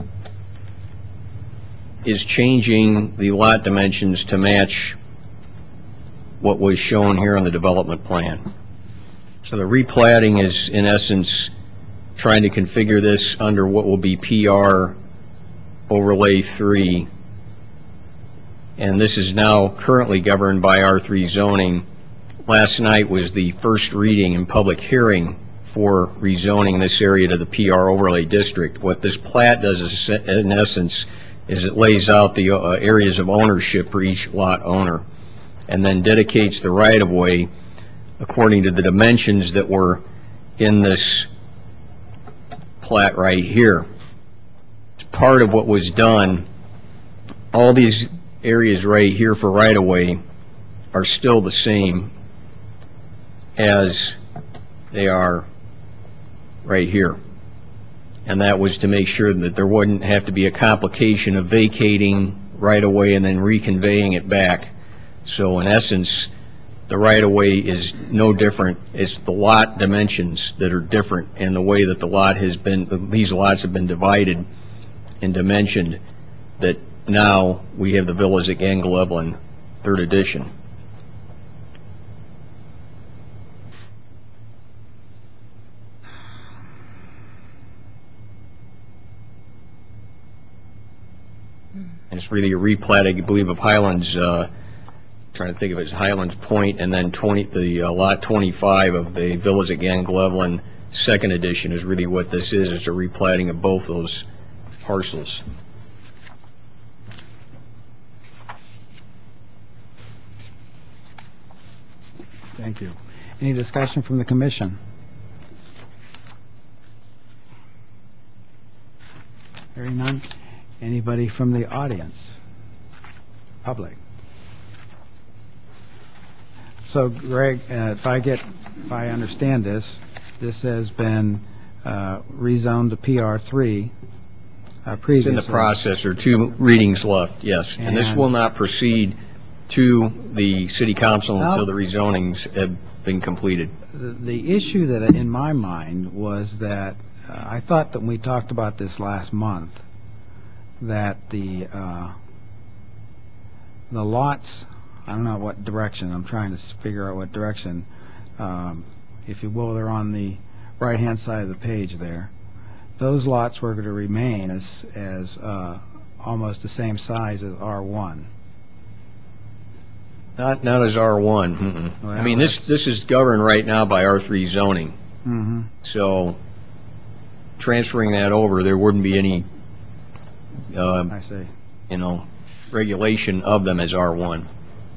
is changing the lot dimensions to match what was shown here on the development plan. So the replatting is, in essence, trying to configure this under what will be P R overlay three. And this is now currently governed by R three zoning. Last night was the first reading and public hearing for rezoning this area to the P R overlay district. What this plat does is, in essence, is it lays out the uh, areas of ownership for each lot owner, and then dedicates the right-of-way according to the dimensions that were in this plat right here. It's part of what was done. All these areas right here for right-of-way are still the same as they are right here. And that was to make sure that there wouldn't have to be a complication of vacating right-of-way and then reconveying it back. So in essence, the right-of-way is no different. It's the lot dimensions that are different, and the way that the lot has been, these lots have been divided and dimensioned, that now we have the Villas at Glen Gevlin, third edition. And it's really a replat, I believe, of Highlands, uh, trying to think of it as Highlands Point, and then twenty, the uh, lot twenty-five of the Villas at Glen Gevlin, second edition, is really what this is. It's a replatting of both those parcels. Thank you. Any discussion from the commission? Hearing none. Anybody from the audience? Public? So, Greg, uh, if I get, if I understand this, this has been uh, rezoned to P R three uh, previously. It's in the process. There are two readings left, yes. And, and this will not proceed to the city council now, until the rezonings have been completed. The, the issue that in my mind was that uh, I thought that when we talked about this last month, that the uh, the lots, I don't know what direction, I'm trying to figure out what direction, um, if you will, they're on the right-hand side of the page there. Those lots were going to remain as, as uh, almost the same size as R one. Not, not as R one. Mm-mm. Well, I mean, this, this is governed right now by R three zoning. Mm-hmm. So transferring that over, there wouldn't be any, uh, I see. you know, regulation of them as R one.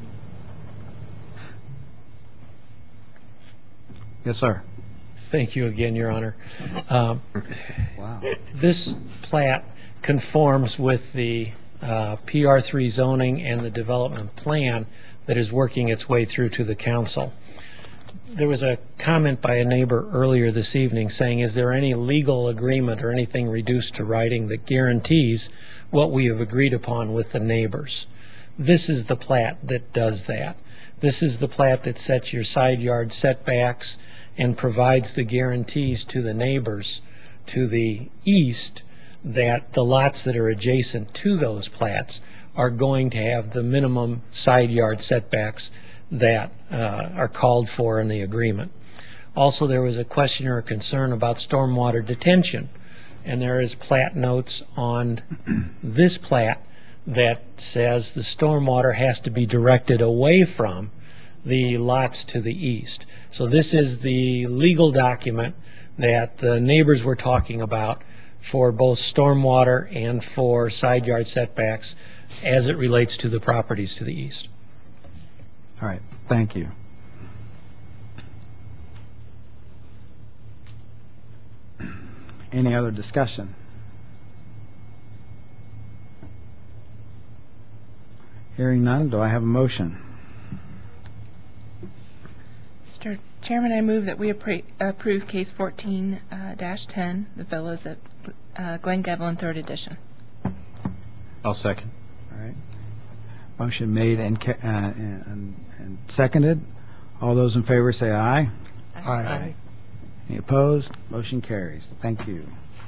Yes, sir. Thank you again, Your Honor. Um, Wow. This plat conforms with the uh, P R three zoning and the development plan that is working its way through to the council. There was a comment by a neighbor earlier this evening saying, is there any legal agreement or anything reduced to writing that guarantees what we have agreed upon with the neighbors? This is the plat that does that. This is the plat that sets your side yard setbacks and provides the guarantees to the neighbors to the east that the lots that are adjacent to those plats are going to have the minimum side yard setbacks that uh, are called for in the agreement. Also, there was a question or a concern about stormwater detention, and there is plat notes on this plat that says the stormwater has to be directed away from the lots to the east. So this is the legal document that the neighbors were talking about for both stormwater and for side yard setbacks as it relates to the properties to the east. All right, thank you. Any other discussion? Hearing none, do I have a motion? Mister Chairman, I move that we appra- approve case fourteen dash ten, the villas at uh, Glen Gevlin, third edition. I'll second. All right. Motion made and, ca- uh, and, and seconded. All those in favor say aye. Aye. Any opposed? Motion carries. Thank you.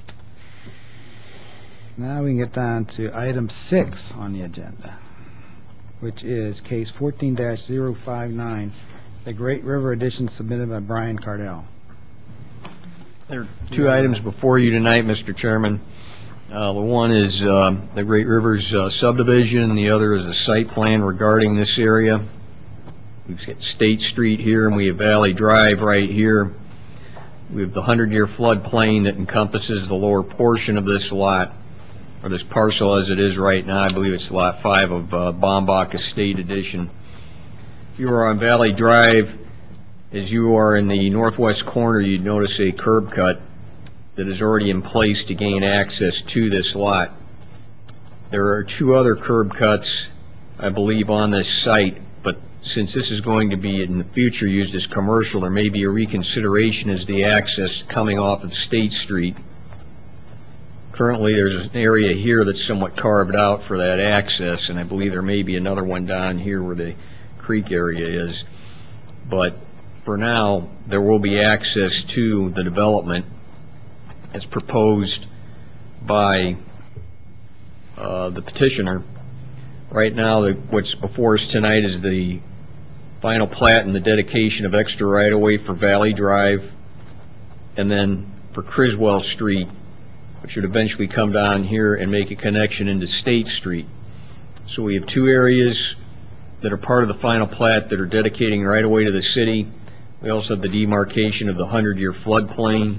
Now we can get down to item six on the agenda, which is case fourteen dash zero five nine, the Great River Edition submitted by Brian Cardell. There are two items before you tonight, Mister Chairman. Uh, the one is uh, the Great Rivers uh, subdivision, and the other is a site plan regarding this area. We've got State Street here, and we have Valley Drive right here. We have the hundred-year floodplain that encompasses the lower portion of this lot, or this parcel as it is right now. I believe it's lot five of uh, Bombach Estate Edition. If you are on Valley Drive, as you are in the northwest corner, you'd notice a curb cut that is already in place to gain access to this lot. There are two other curb cuts, I believe, on this site, but since this is going to be in the future used as commercial, there may be a reconsideration as the access coming off of State Street. Currently, there's an area here that's somewhat carved out for that access, and I believe there may be another one down here where the creek area is. But for now, there will be access to the development as proposed by uh, the petitioner. Right now, the, what's before us tonight is the final plat and the dedication of extra right-of-way for Valley Drive, and then for Criswell Street, which would eventually come down here and make a connection into State Street. So we have two areas that are part of the final plat that are dedicating right-of-way to the city. We also have the demarcation of the hundred-year floodplain.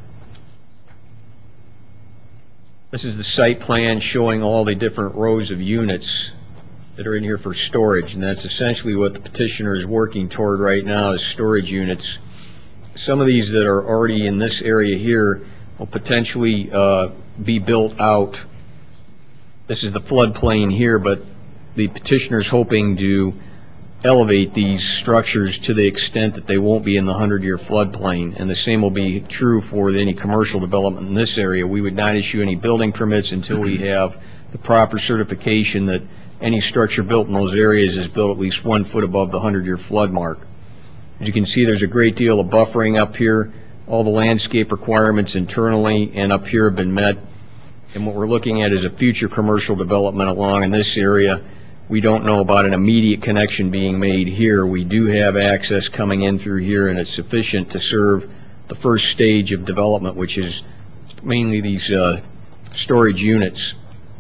This is the site plan showing all the different rows of units that are in here for storage, and that's essentially what the petitioner is working toward right now, is storage units. Some of these that are already in this area here will potentially uh, be built out. This is the floodplain here, but the petitioner is hoping to elevate these structures to the extent that they won't be in the hundred-year floodplain, and the same will be true for any commercial development in this area. We would not issue any building permits until we have the proper certification that any structure built in those areas is built at least one foot above the hundred-year flood mark. As you can see, there's a great deal of buffering up here. All the landscape requirements internally and up here have been met, and what we're looking at is a future commercial development along in this area. We don't know about an immediate connection being made here. We do have access coming in through here, and it's sufficient to serve the first stage of development, which is mainly these uh, storage units.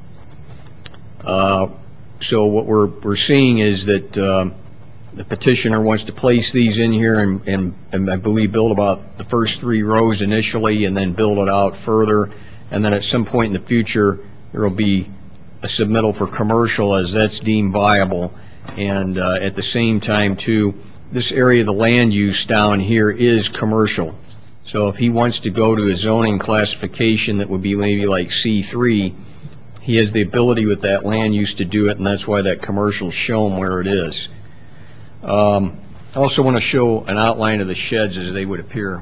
Uh, so what we're, we're seeing is that uh, the petitioner wants to place these in here and, and, and I believe build about the first three rows initially and then build it out further. And then at some point in the future, there will be a submittal for commercial as that's deemed viable. And uh, at the same time, too, this area of the land use down here is commercial. So if he wants to go to a zoning classification that would be maybe like C three, he has the ability with that land use to do it, and that's why that commercial's shown where it is. Um, I also want to show an outline of the sheds as they would appear.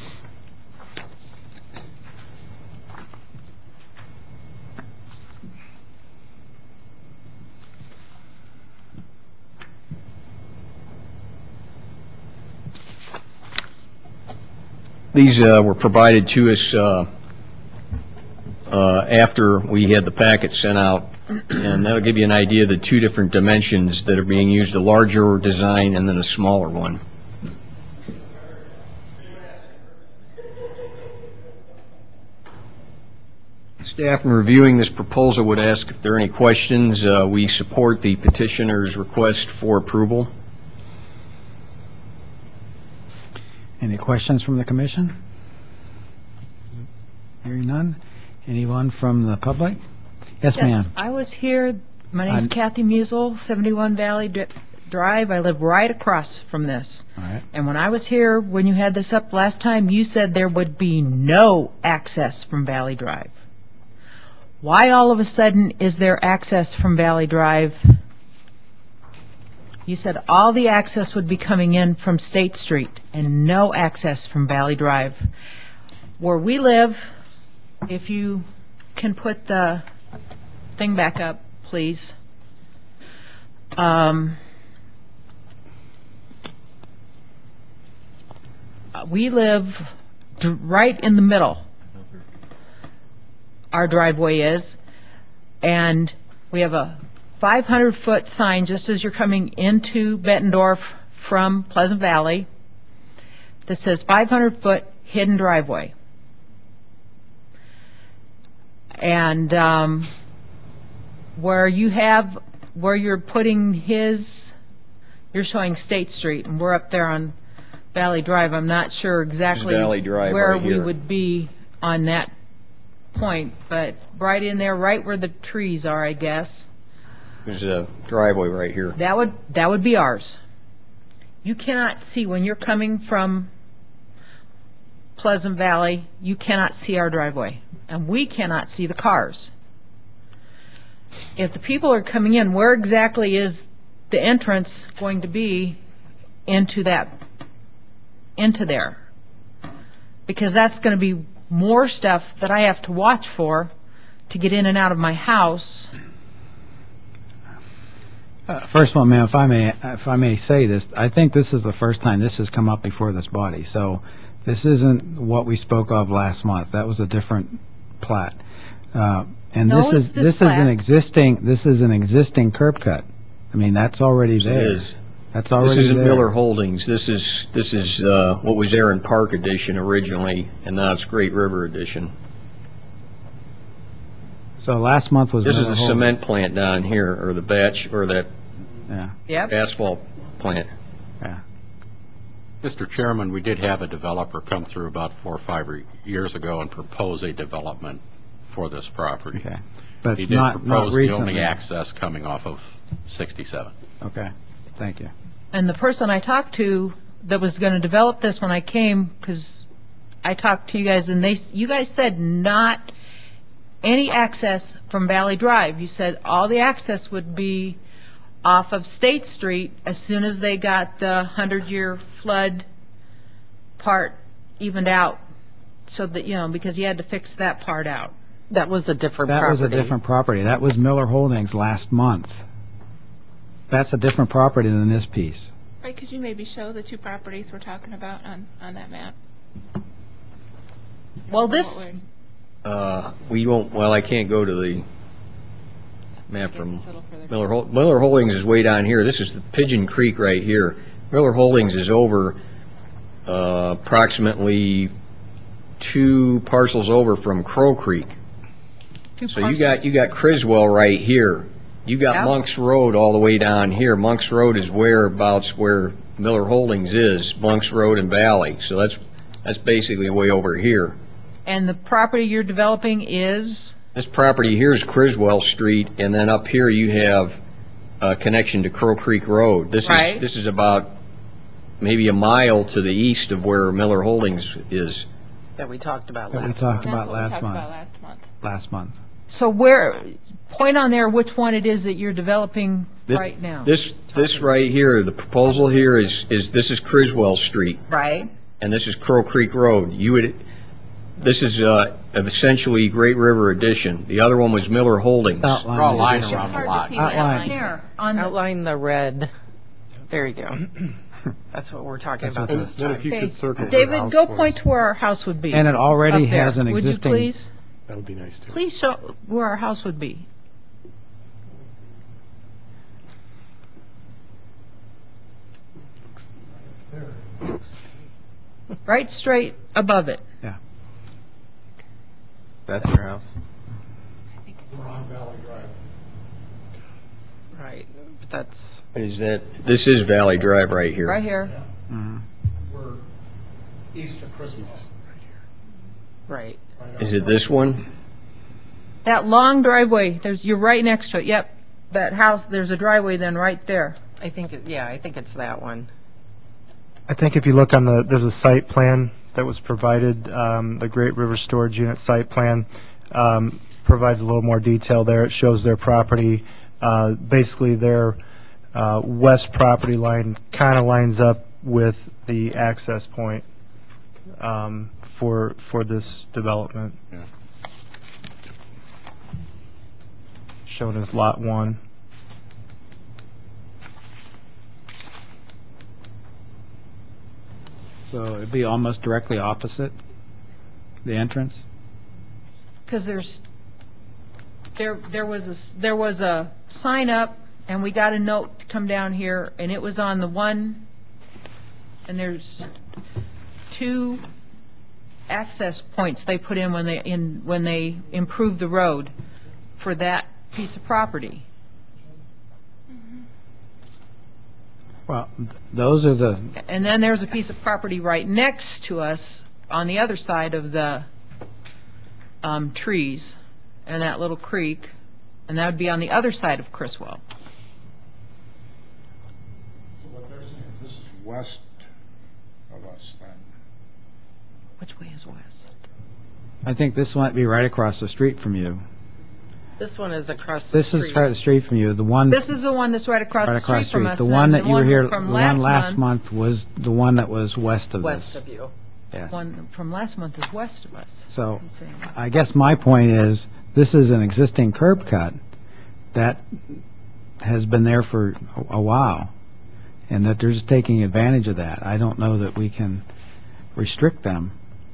These uh, were provided to us uh, uh, after we had the packet sent out, and that'll give you an idea of the two different dimensions that are being used, a larger design and then a smaller one. Staff in reviewing this proposal would ask if there are any questions. Uh, we support the petitioner's request for approval. Any questions from the commission? Hearing none. Anyone from the public? Yes, ma'am. Yes, I was here. My name's I'm- Kathy Musel, seventy-one Valley D- Drive. I live right across from this. All right. And when I was here, when you had this up last time, you said there would be no access from Valley Drive. Why all of a sudden is there access from Valley Drive? You said all the access would be coming in from State Street and no access from Valley Drive. Where we live, if you can put the thing back up, please. Um, we live d- right in the middle. Our driveway is, and we have a five hundred foot sign just as you're coming into Bettendorf from Pleasant Valley that says five hundred foot hidden driveway. And um, where you have, where you're putting his, you're showing State Street, and we're up there on Valley Drive. I'm not sure exactly Valley Drive where right we here. would be on that point, but right in there, right where the trees are, I guess. There's a driveway right here. That would, that would be ours. You cannot see, when you're coming from Pleasant Valley, you cannot see our driveway, and we cannot see the cars. If the people are coming in, where exactly is the entrance going to be into that, into there? Because that's going to be more stuff that I have to watch for to get in and out of my house. Uh, First of all, ma'am, if I may, if I may say this, I think this is the first time this has come up before this body. So this isn't what we spoke of last month. That was a different plat. Uh, And No, this it's is, this this is an plat. existing, this is an existing curb cut. I mean, that's already Yes, it there. is. That's already This there. isn't Miller Holdings. This is, this is uh, what was Aaron Park Edition originally, and now it's Great River Edition. So last month was This Miller is a Holdings. cement plant down here, or the batch, or that Yeah, Yep. asphalt plant. yeah. Mister Chairman, we did have a developer come through about four or five re- years ago and propose a development for this property. Okay. But He did not, not propose the recently. only access coming off of sixty-seven. Okay, thank you. And the person I talked to that was going to develop this when I came, because I talked to you guys, and they, s- you guys said not any access from Valley Drive. You said all the access would be off of State Street as soon as they got the hundred-year flood part evened out, so that, you know, because you had to fix that part out. That was a different That property. was a different property. That was Miller Holdings last month. That's a different property than this piece. Right, could you maybe show the two properties we're talking about on, on that map? Well, What this, we're- Uh, We won't, well, I can't go to the map guess from it's a little further Miller Hol- Miller Holdings is way down here. This is the Pigeon Creek right here. Miller Holdings is over uh, approximately two parcels over from Crow Creek. two So you parcels. got, you got Criswell right here. You got Yep. Monks Road all the way down here. Monks Road is whereabouts where Miller Holdings is, Monks Road and Valley. So that's, that's basically way over here. And the property you're developing is, This property here is Criswell Street, and then up here you have a connection to Crow Creek Road. This is, Right. this is about maybe a mile to the east of where Miller Holdings is. That we talked about That we last talked month. about That's what we last talked month. about last month. Last month. So where, point on there which one it is that you're developing This- right now. This, this right here, the proposal here is, is this is Criswell Street, Right. and this is Crow Creek Road. You would, this is uh, essentially Great River Addition. The other one was Miller Holdings. Outline Draw a the line addition. around the Hard to lot. see the Outline. outline. There, on the, Outline the red. There you go. That's what we're talking about And this then time. if you okay. could circle where the David, house go was, point to where our house would be. And it already up there. has an existing. Would you please? that would be nice too. Please show where our house would be. Right straight above it. That's your house? Right. But that's, Is that, this is Valley Drive right here. Right here. We're east of Christmas. right. Is it this one? That long driveway, there's, you're right next to it. Yep. That house, there's a driveway then right there. I think, it- yeah, I think it's that one. I think if you look on the, there's a site plan that was provided, um, the Great River Storage Unit site plan, um, provides a little more detail there. It shows their property, uh, basically their, uh, west property line kind of lines up with the access point, um, for, for this development. Yeah. Shown as lot one. So it'd be almost directly opposite the entrance? Because there's, there, there was a, s- there was a sign up, and we got a note to come down here, and it was on the one, and there's two access points they put in when they, in, when they improved the road for that piece of property. Well, th- those are the, And then there's a piece of property right next to us on the other side of the um, trees and that little creek, and that would be on the other side of Criswell. So what they're saying, this is west of us then. Which way is west? I think this might be right across the street from you. This one is across the This street. is across the street from you. The one This is the one that's right across right the across street from us. The and one then that you were here, the from one last month, month was the one that was west of West this. of you. Yes. One from last month is west of us. So he's saying. I guess my point is, this is an existing curb cut that has been there for a a while, and that they're just taking advantage of that. I don't know that we can restrict them.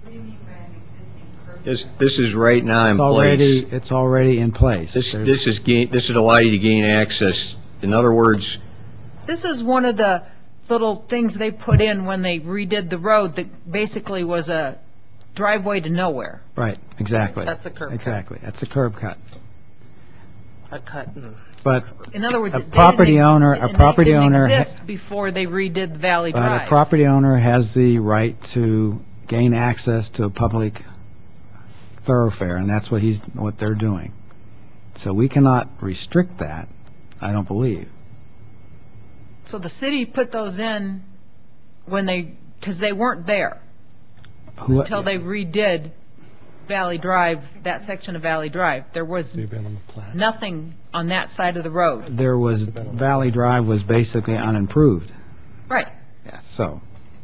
This, this is right now in It's already, place. it's already in place. This, There's- this is, gain- this would allow you to gain access. In other words, This is one of the little things they put in when they redid the road that basically was a driveway to nowhere. Right, exactly. That's a curb cut. Exactly, that's a curb cut. A cut and, But In other words, A it- they property didn't ex- owner- a and they property didn't owner ha- exist before they redid Valley But a Drive. property owner has the right to gain access to a public thoroughfare, and that's what he's, what they're doing. So we cannot restrict that, I don't believe. So the city put those in when they, because they weren't there Who- until they redid Valley Drive, that section of Valley Drive. There was They've been on the plat. nothing on that side of the road. There was, Valley Drive was basically unimproved. Right. Yeah, so,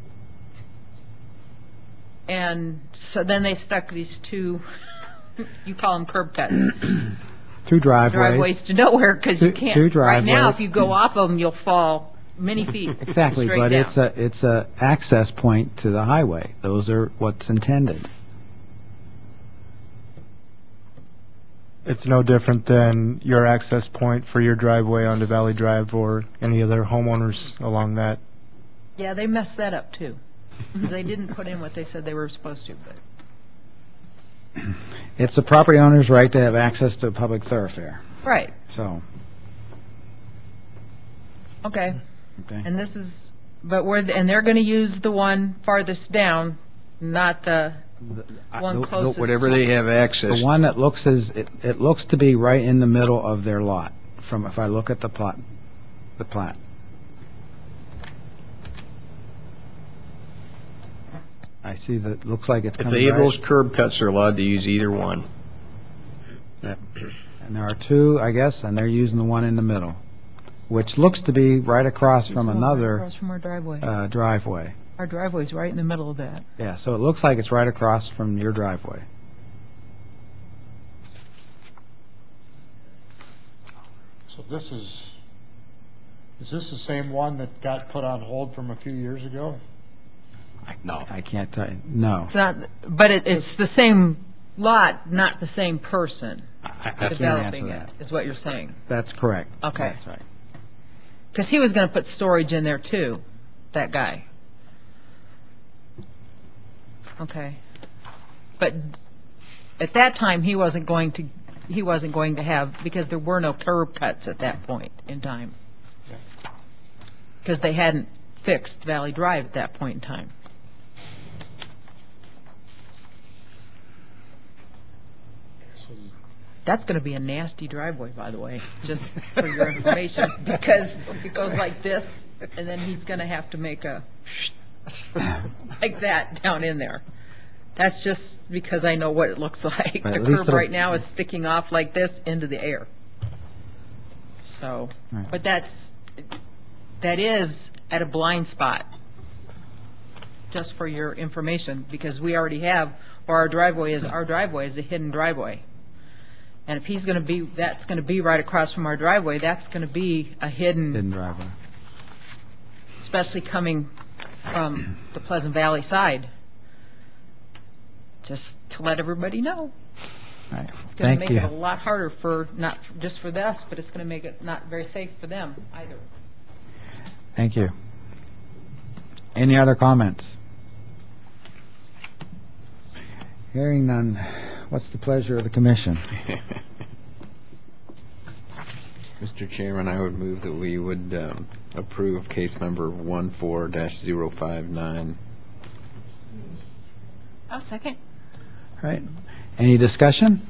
And so then they stuck these two, you call them curb cuts, two driveways. driveways to nowhere, because you Two- can't. two Right now, driveways. if you go off of them, you'll fall many feet Exactly, straight but down. it's a, it's a access point to the highway. Those are what's intended. It's no different than your access point for your driveway onto Valley Drive or any other homeowners along that. Yeah, they messed that up, too. 'Cause they didn't put in what they said they were supposed to, but, It's the property owner's right to have access to a public thoroughfare, right, so, okay. okay. And this is, but we're, and they're going to use the one farthest down, not the I- One the- closest. Whatever they have access. The one that looks as, it, it looks to be right in the middle of their lot, from, if I look at the plot, the plat. I see that, looks like it's If coming they have right- those curb cuts, they're allowed to use either one. And there are two, I guess, and they're using the one in the middle, which looks to be right across This from is the one right another across from our driveway. uh, driveway. Our driveway's right in the middle of that. Yeah, so it looks like it's right across from your driveway. So this is, is this the same one that got put on hold from a few years ago? No. I can't tell you, no. It's not, but it, it's the same lot, not the same person I I can't developing answer it, that. is what you're saying. That's correct. Okay. That's right. Because he was going to put storage in there too, that guy. Okay. But at that time, he wasn't going to, he wasn't going to have, because there were no curb cuts at that point in time. Because they hadn't fixed Valley Drive at that point in time. That's going to be a nasty driveway, by the way, just for your information, because it goes like this, and then he's going to have to make a like that down in there. That's just because I know what it looks like. But The at least curb it'll- right now is sticking off like this into the air. So, Right. but that's, that is at a blind spot, just for your information, because we already have, where our driveway is, our driveway is a hidden driveway. And if he's going to be, that's going to be right across from our driveway, that's going to be a hidden, Hidden driveway. especially coming from the Pleasant Valley side. Just to let everybody know. Right. It's going to Thank make it a you. lot harder for, not just for us, but it's going to make it not very safe for them either. Thank you. Any other comments? Hearing none, what's the pleasure of the commission? Mister Chairman, I would move that we would um, approve case number one four dash zero five nine. I'll second. All right. Any discussion?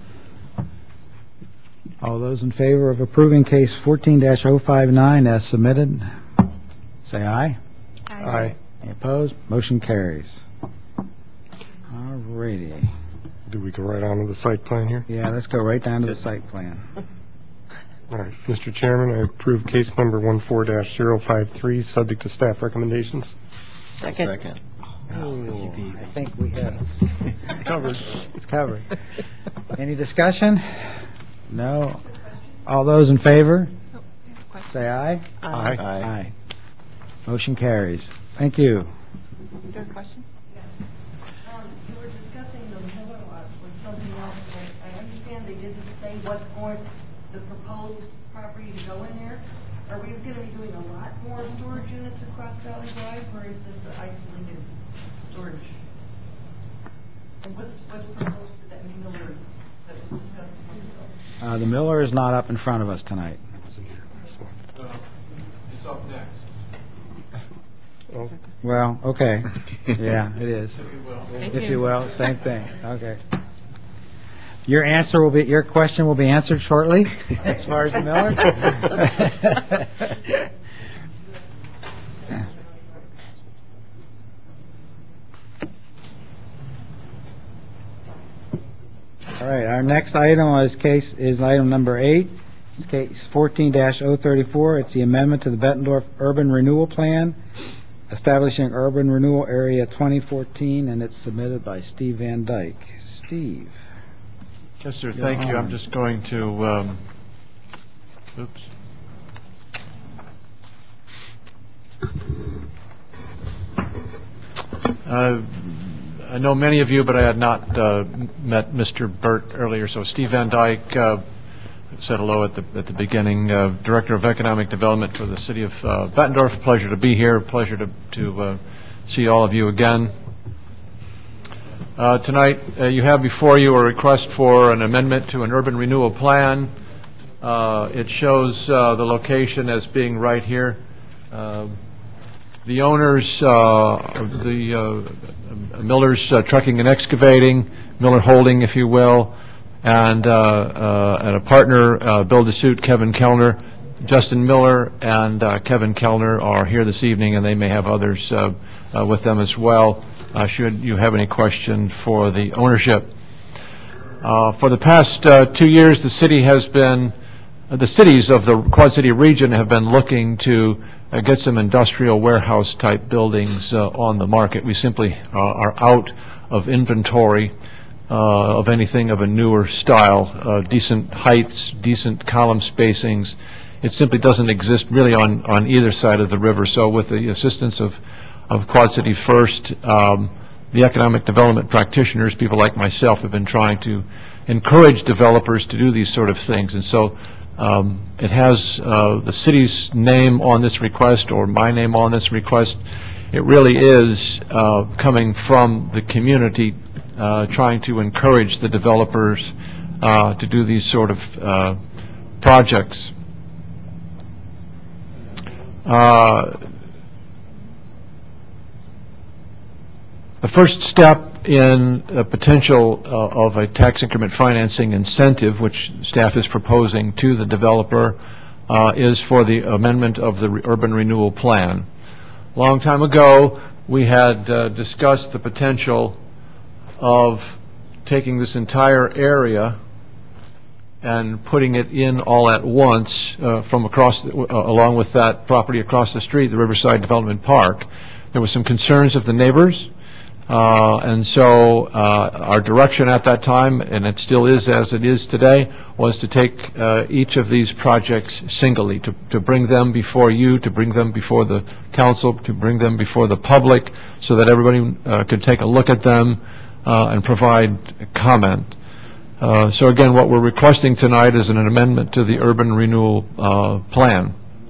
All those in favor of approving case fourteen dash oh five nine as submitted, say aye. Aye. Any opposed? Motion carries. All righty. Do we go right on to the site plan here? Yeah, let's go right down to the site plan. All right, Mister Chairman, I approve case number one four dash zero five three, subject to staff recommendations. Second. Second. Oh, I think we have, It's covered. it's covered. Any discussion? No? All those in favor? Say aye. Aye. Aye. Motion carries. Thank you. Is there a question? Um, you were discussing the Miller lot with something else, but I understand they didn't say what's going, the proposed property to go in there. Are we gonna be doing a lot more storage units across Valley Drive, or is this an isolated storage? And what's, what's proposed for that Miller that we discussed a month ago? Uh, The Miller is not up in front of us tonight. It's up next. Oh, Well, okay. Yeah, it is. If you will, same thing. Okay. Your answer will be, your question will be answered shortly, as far as the Miller? All right, our next item is case, is item number eight. It's case fourteen dash oh thirty-four. It's the amendment to the Bettendorf Urban Renewal Plan, establishing urban renewal area twenty fourteen, and it's submitted by Steve Van Dyke. Steve? Yes, sir, You're thank you. I'm on. just going to, um, oops. Uh, I know many of you, but I had not uh, met Mister Burt earlier, so Steve Van Dyke uh, said hello at the at the beginning, uh, Director of Economic Development for the City of uh, Bettendorf. Pleasure to be here, pleasure to, to uh, see all of you again. Uh, tonight, uh, you have before you a request for an amendment to an urban renewal plan. Uh, it shows uh, the location as being right here. Uh, the owners, uh, of the uh, Miller's uh, Trucking and Excavating, Miller Holding, if you will, and, uh, uh, and a partner, uh, Bill DeSuit, Kevin Kellner. Justin Miller and uh, Kevin Kellner are here this evening, and they may have others uh, uh, with them as well, uh, should you have any question for the ownership. Uh, for the past uh, two years, the city has been, uh, the cities of the Quad City region have been looking to uh, get some industrial warehouse-type buildings uh, on the market. We simply uh, are out of inventory uh, of anything of a newer style, uh, decent heights, decent column spacings. It simply doesn't exist really on, on either side of the river. So with the assistance of, of Quad City First, um, the economic development practitioners, people like myself, have been trying to encourage developers to do these sort of things. And so um, it has uh, the city's name on this request, or my name on this request. It really is uh, coming from the community, uh, trying to encourage the developers uh, to do these sort of uh, projects. Uh, the first step in a potential uh, of a tax increment financing incentive, which staff is proposing to the developer, uh, is for the amendment of the urban renewal plan. A long time ago, we had uh, discussed the potential of taking this entire area and putting it in all at once uh, from across, the, uh, along with that property across the street, the Riverside Development Park. There were some concerns of the neighbors, uh, and so uh, our direction at that time, and it still is as it is today, was to take uh, each of these projects singly, to, to bring them before you, to bring them before the council, to bring them before the public, so that everybody uh, could take a look at them uh, and provide comment. Uh, so again, what we're requesting tonight is an amendment to the urban renewal uh, plan.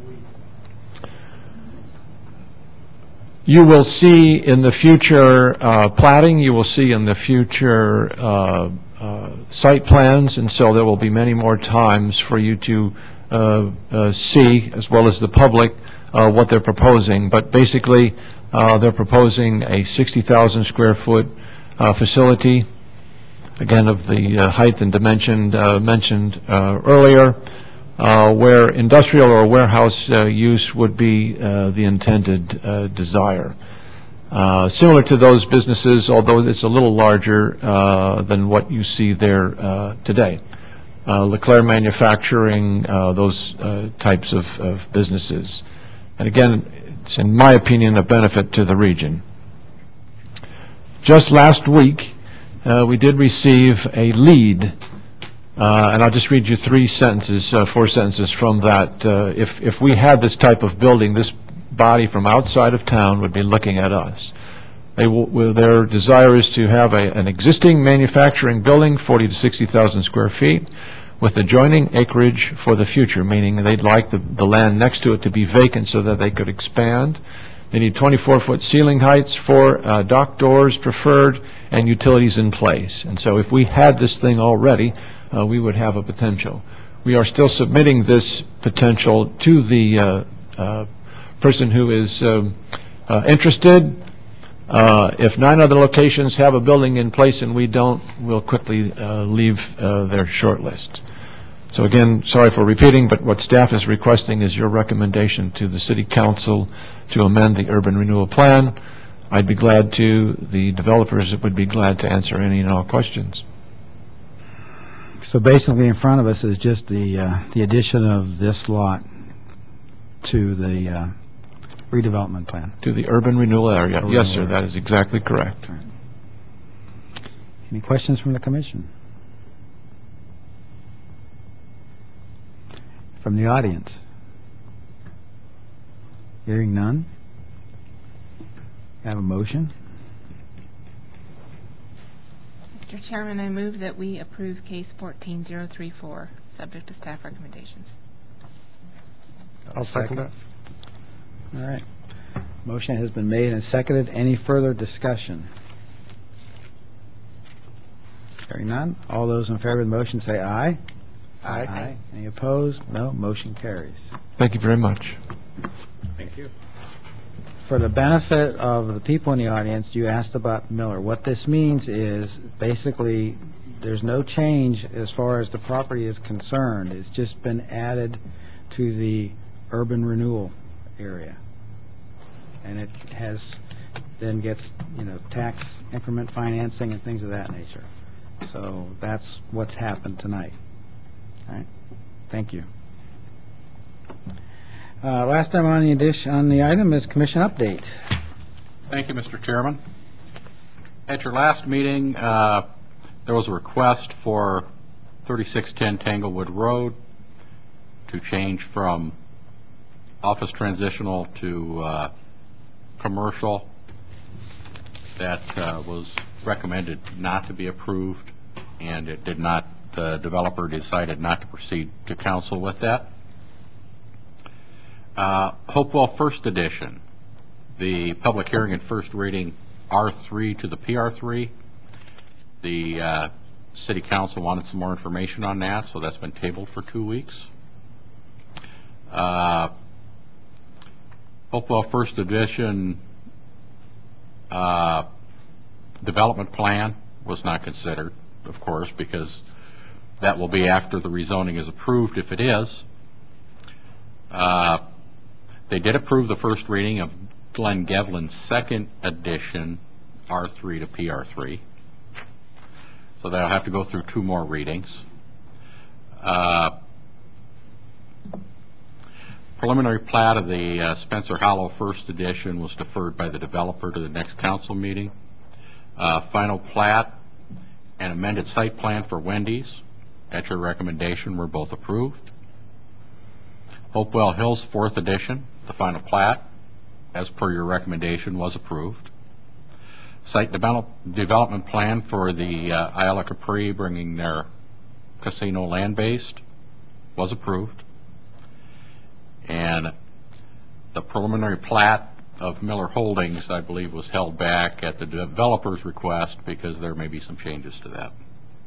You will see in the future uh, platting, you will see in the future uh, uh, site plans, and so there will be many more times for you to uh, uh, see, as well as the public, uh, what they're proposing. But basically, uh, they're proposing a sixty thousand square foot uh, facility, again, of the uh, height and dimension uh, mentioned uh, earlier, uh, where industrial or warehouse uh, use would be uh, the intended uh, desire. Uh, similar to those businesses, although it's a little larger uh, than what you see there uh, today. Uh, Leclerc Manufacturing, uh, those uh, types of, of businesses. And again, it's, in my opinion, a benefit to the region. Just last week, Uh, we did receive a lead, uh, and I'll just read you three sentences, uh, four sentences from that. Uh, if, if we had this type of building, this body from outside of town would be looking at us. They will, their desire is to have a, an existing manufacturing building, forty to sixty thousand square feet, with adjoining acreage for the future, meaning they'd like the, the land next to it to be vacant so that they could expand. They need twenty-four foot ceiling heights, four uh, dock doors preferred, and utilities in place. And so if we had this thing already, uh, we would have a potential. We are still submitting this potential to the uh, uh, person who is um, uh, interested. Uh, if nine other locations have a building in place and we don't, we'll quickly uh, leave uh, their short list. So again, sorry for repeating, but what staff is requesting is your recommendation to the City Council to amend the urban renewal plan. I'd be glad to, the developers would be glad to answer any and all questions. So basically in front of us is just the, uh, the addition of this lot to the uh, redevelopment plan. To the urban renewal area. Urban Yes, sir, renewal that is exactly correct. Right. Any questions from the commission? From the audience? Hearing none? Have a motion? Mister Chairman, I move that we approve case fourteen zero three four, subject to staff recommendations. I'll second that. All right. Motion has been made and seconded. Any further discussion? Hearing none. All those in favor of the motion say aye. Aye. Aye. Any opposed? No. Motion carries. Thank you very much. Thank you. for the benefit of the people in the audience, you asked about Miller. What this means is basically there's no change as far as the property is concerned. It's just been added to the urban renewal area. And it has then gets, you know, tax increment financing and things of that nature. So that's what's happened tonight. All right. Thank you. Uh, last time on the edition, on the item is commission update. Thank you, Mister Chairman. At your last meeting, uh, there was a request for thirty-six ten Tanglewood Road to change from office transitional to uh, commercial. That uh, was recommended not to be approved, and it did not, the developer decided not to proceed to council with that. Uh, Hopewell First Edition, the public hearing and first reading R three to the P R three. The uh, city council wanted some more information on that, so that's been tabled for two weeks. Uh, Hopewell First Edition uh, development plan was not considered, of course, because that will be after the rezoning is approved, if it is. Uh, they did approve the first reading of Glen Gevlin's second edition R three to P R three. So they'll have to go through two more readings. Uh, preliminary plat of the uh, Spencer Hollow First Edition was deferred by the developer to the next council meeting. Uh, final plat and amended site plan for Wendy's, at your recommendation, were both approved. Hopewell Hills Fourth Edition, the final plat, as per your recommendation, was approved. Site develop, development plan for the uh, Isle of Capri, bringing their casino land-based, was approved. And the preliminary plat of Miller Holdings, I believe, was held back at the developer's request because there may be some changes to that.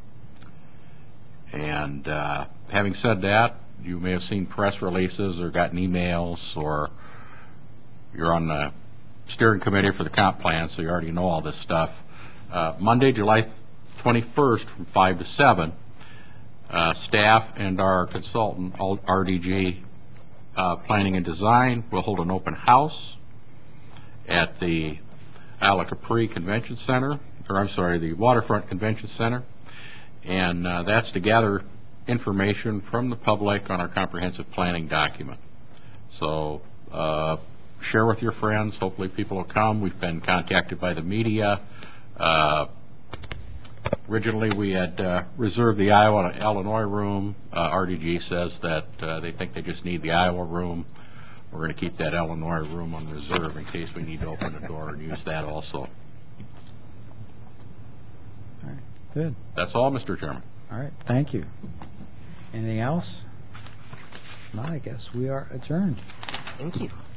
And uh, having said that, you may have seen press releases or gotten emails, or you're on the steering committee for the comp plan, so you already know all this stuff. Uh, Monday, July twenty-first, from five to seven, uh, staff and our consultant, R D G uh, Planning and Design, will hold an open house at the Isle of Capri Convention Center, or I'm sorry, the Waterfront Convention Center, and uh, that's to gather information from the public on our comprehensive planning document. So uh, share with your friends. Hopefully people will come. We've been contacted by the media. Uh, originally we had uh, reserved the Iowa and Illinois room. Uh, R D G says that uh, they think they just need the Iowa room. We're going to keep that Illinois room on reserve in case we need to open the door and use that also. All right. Good. That's all, Mister Chairman. All right. Thank you. Anything else? Not, I guess we are adjourned. Thank you.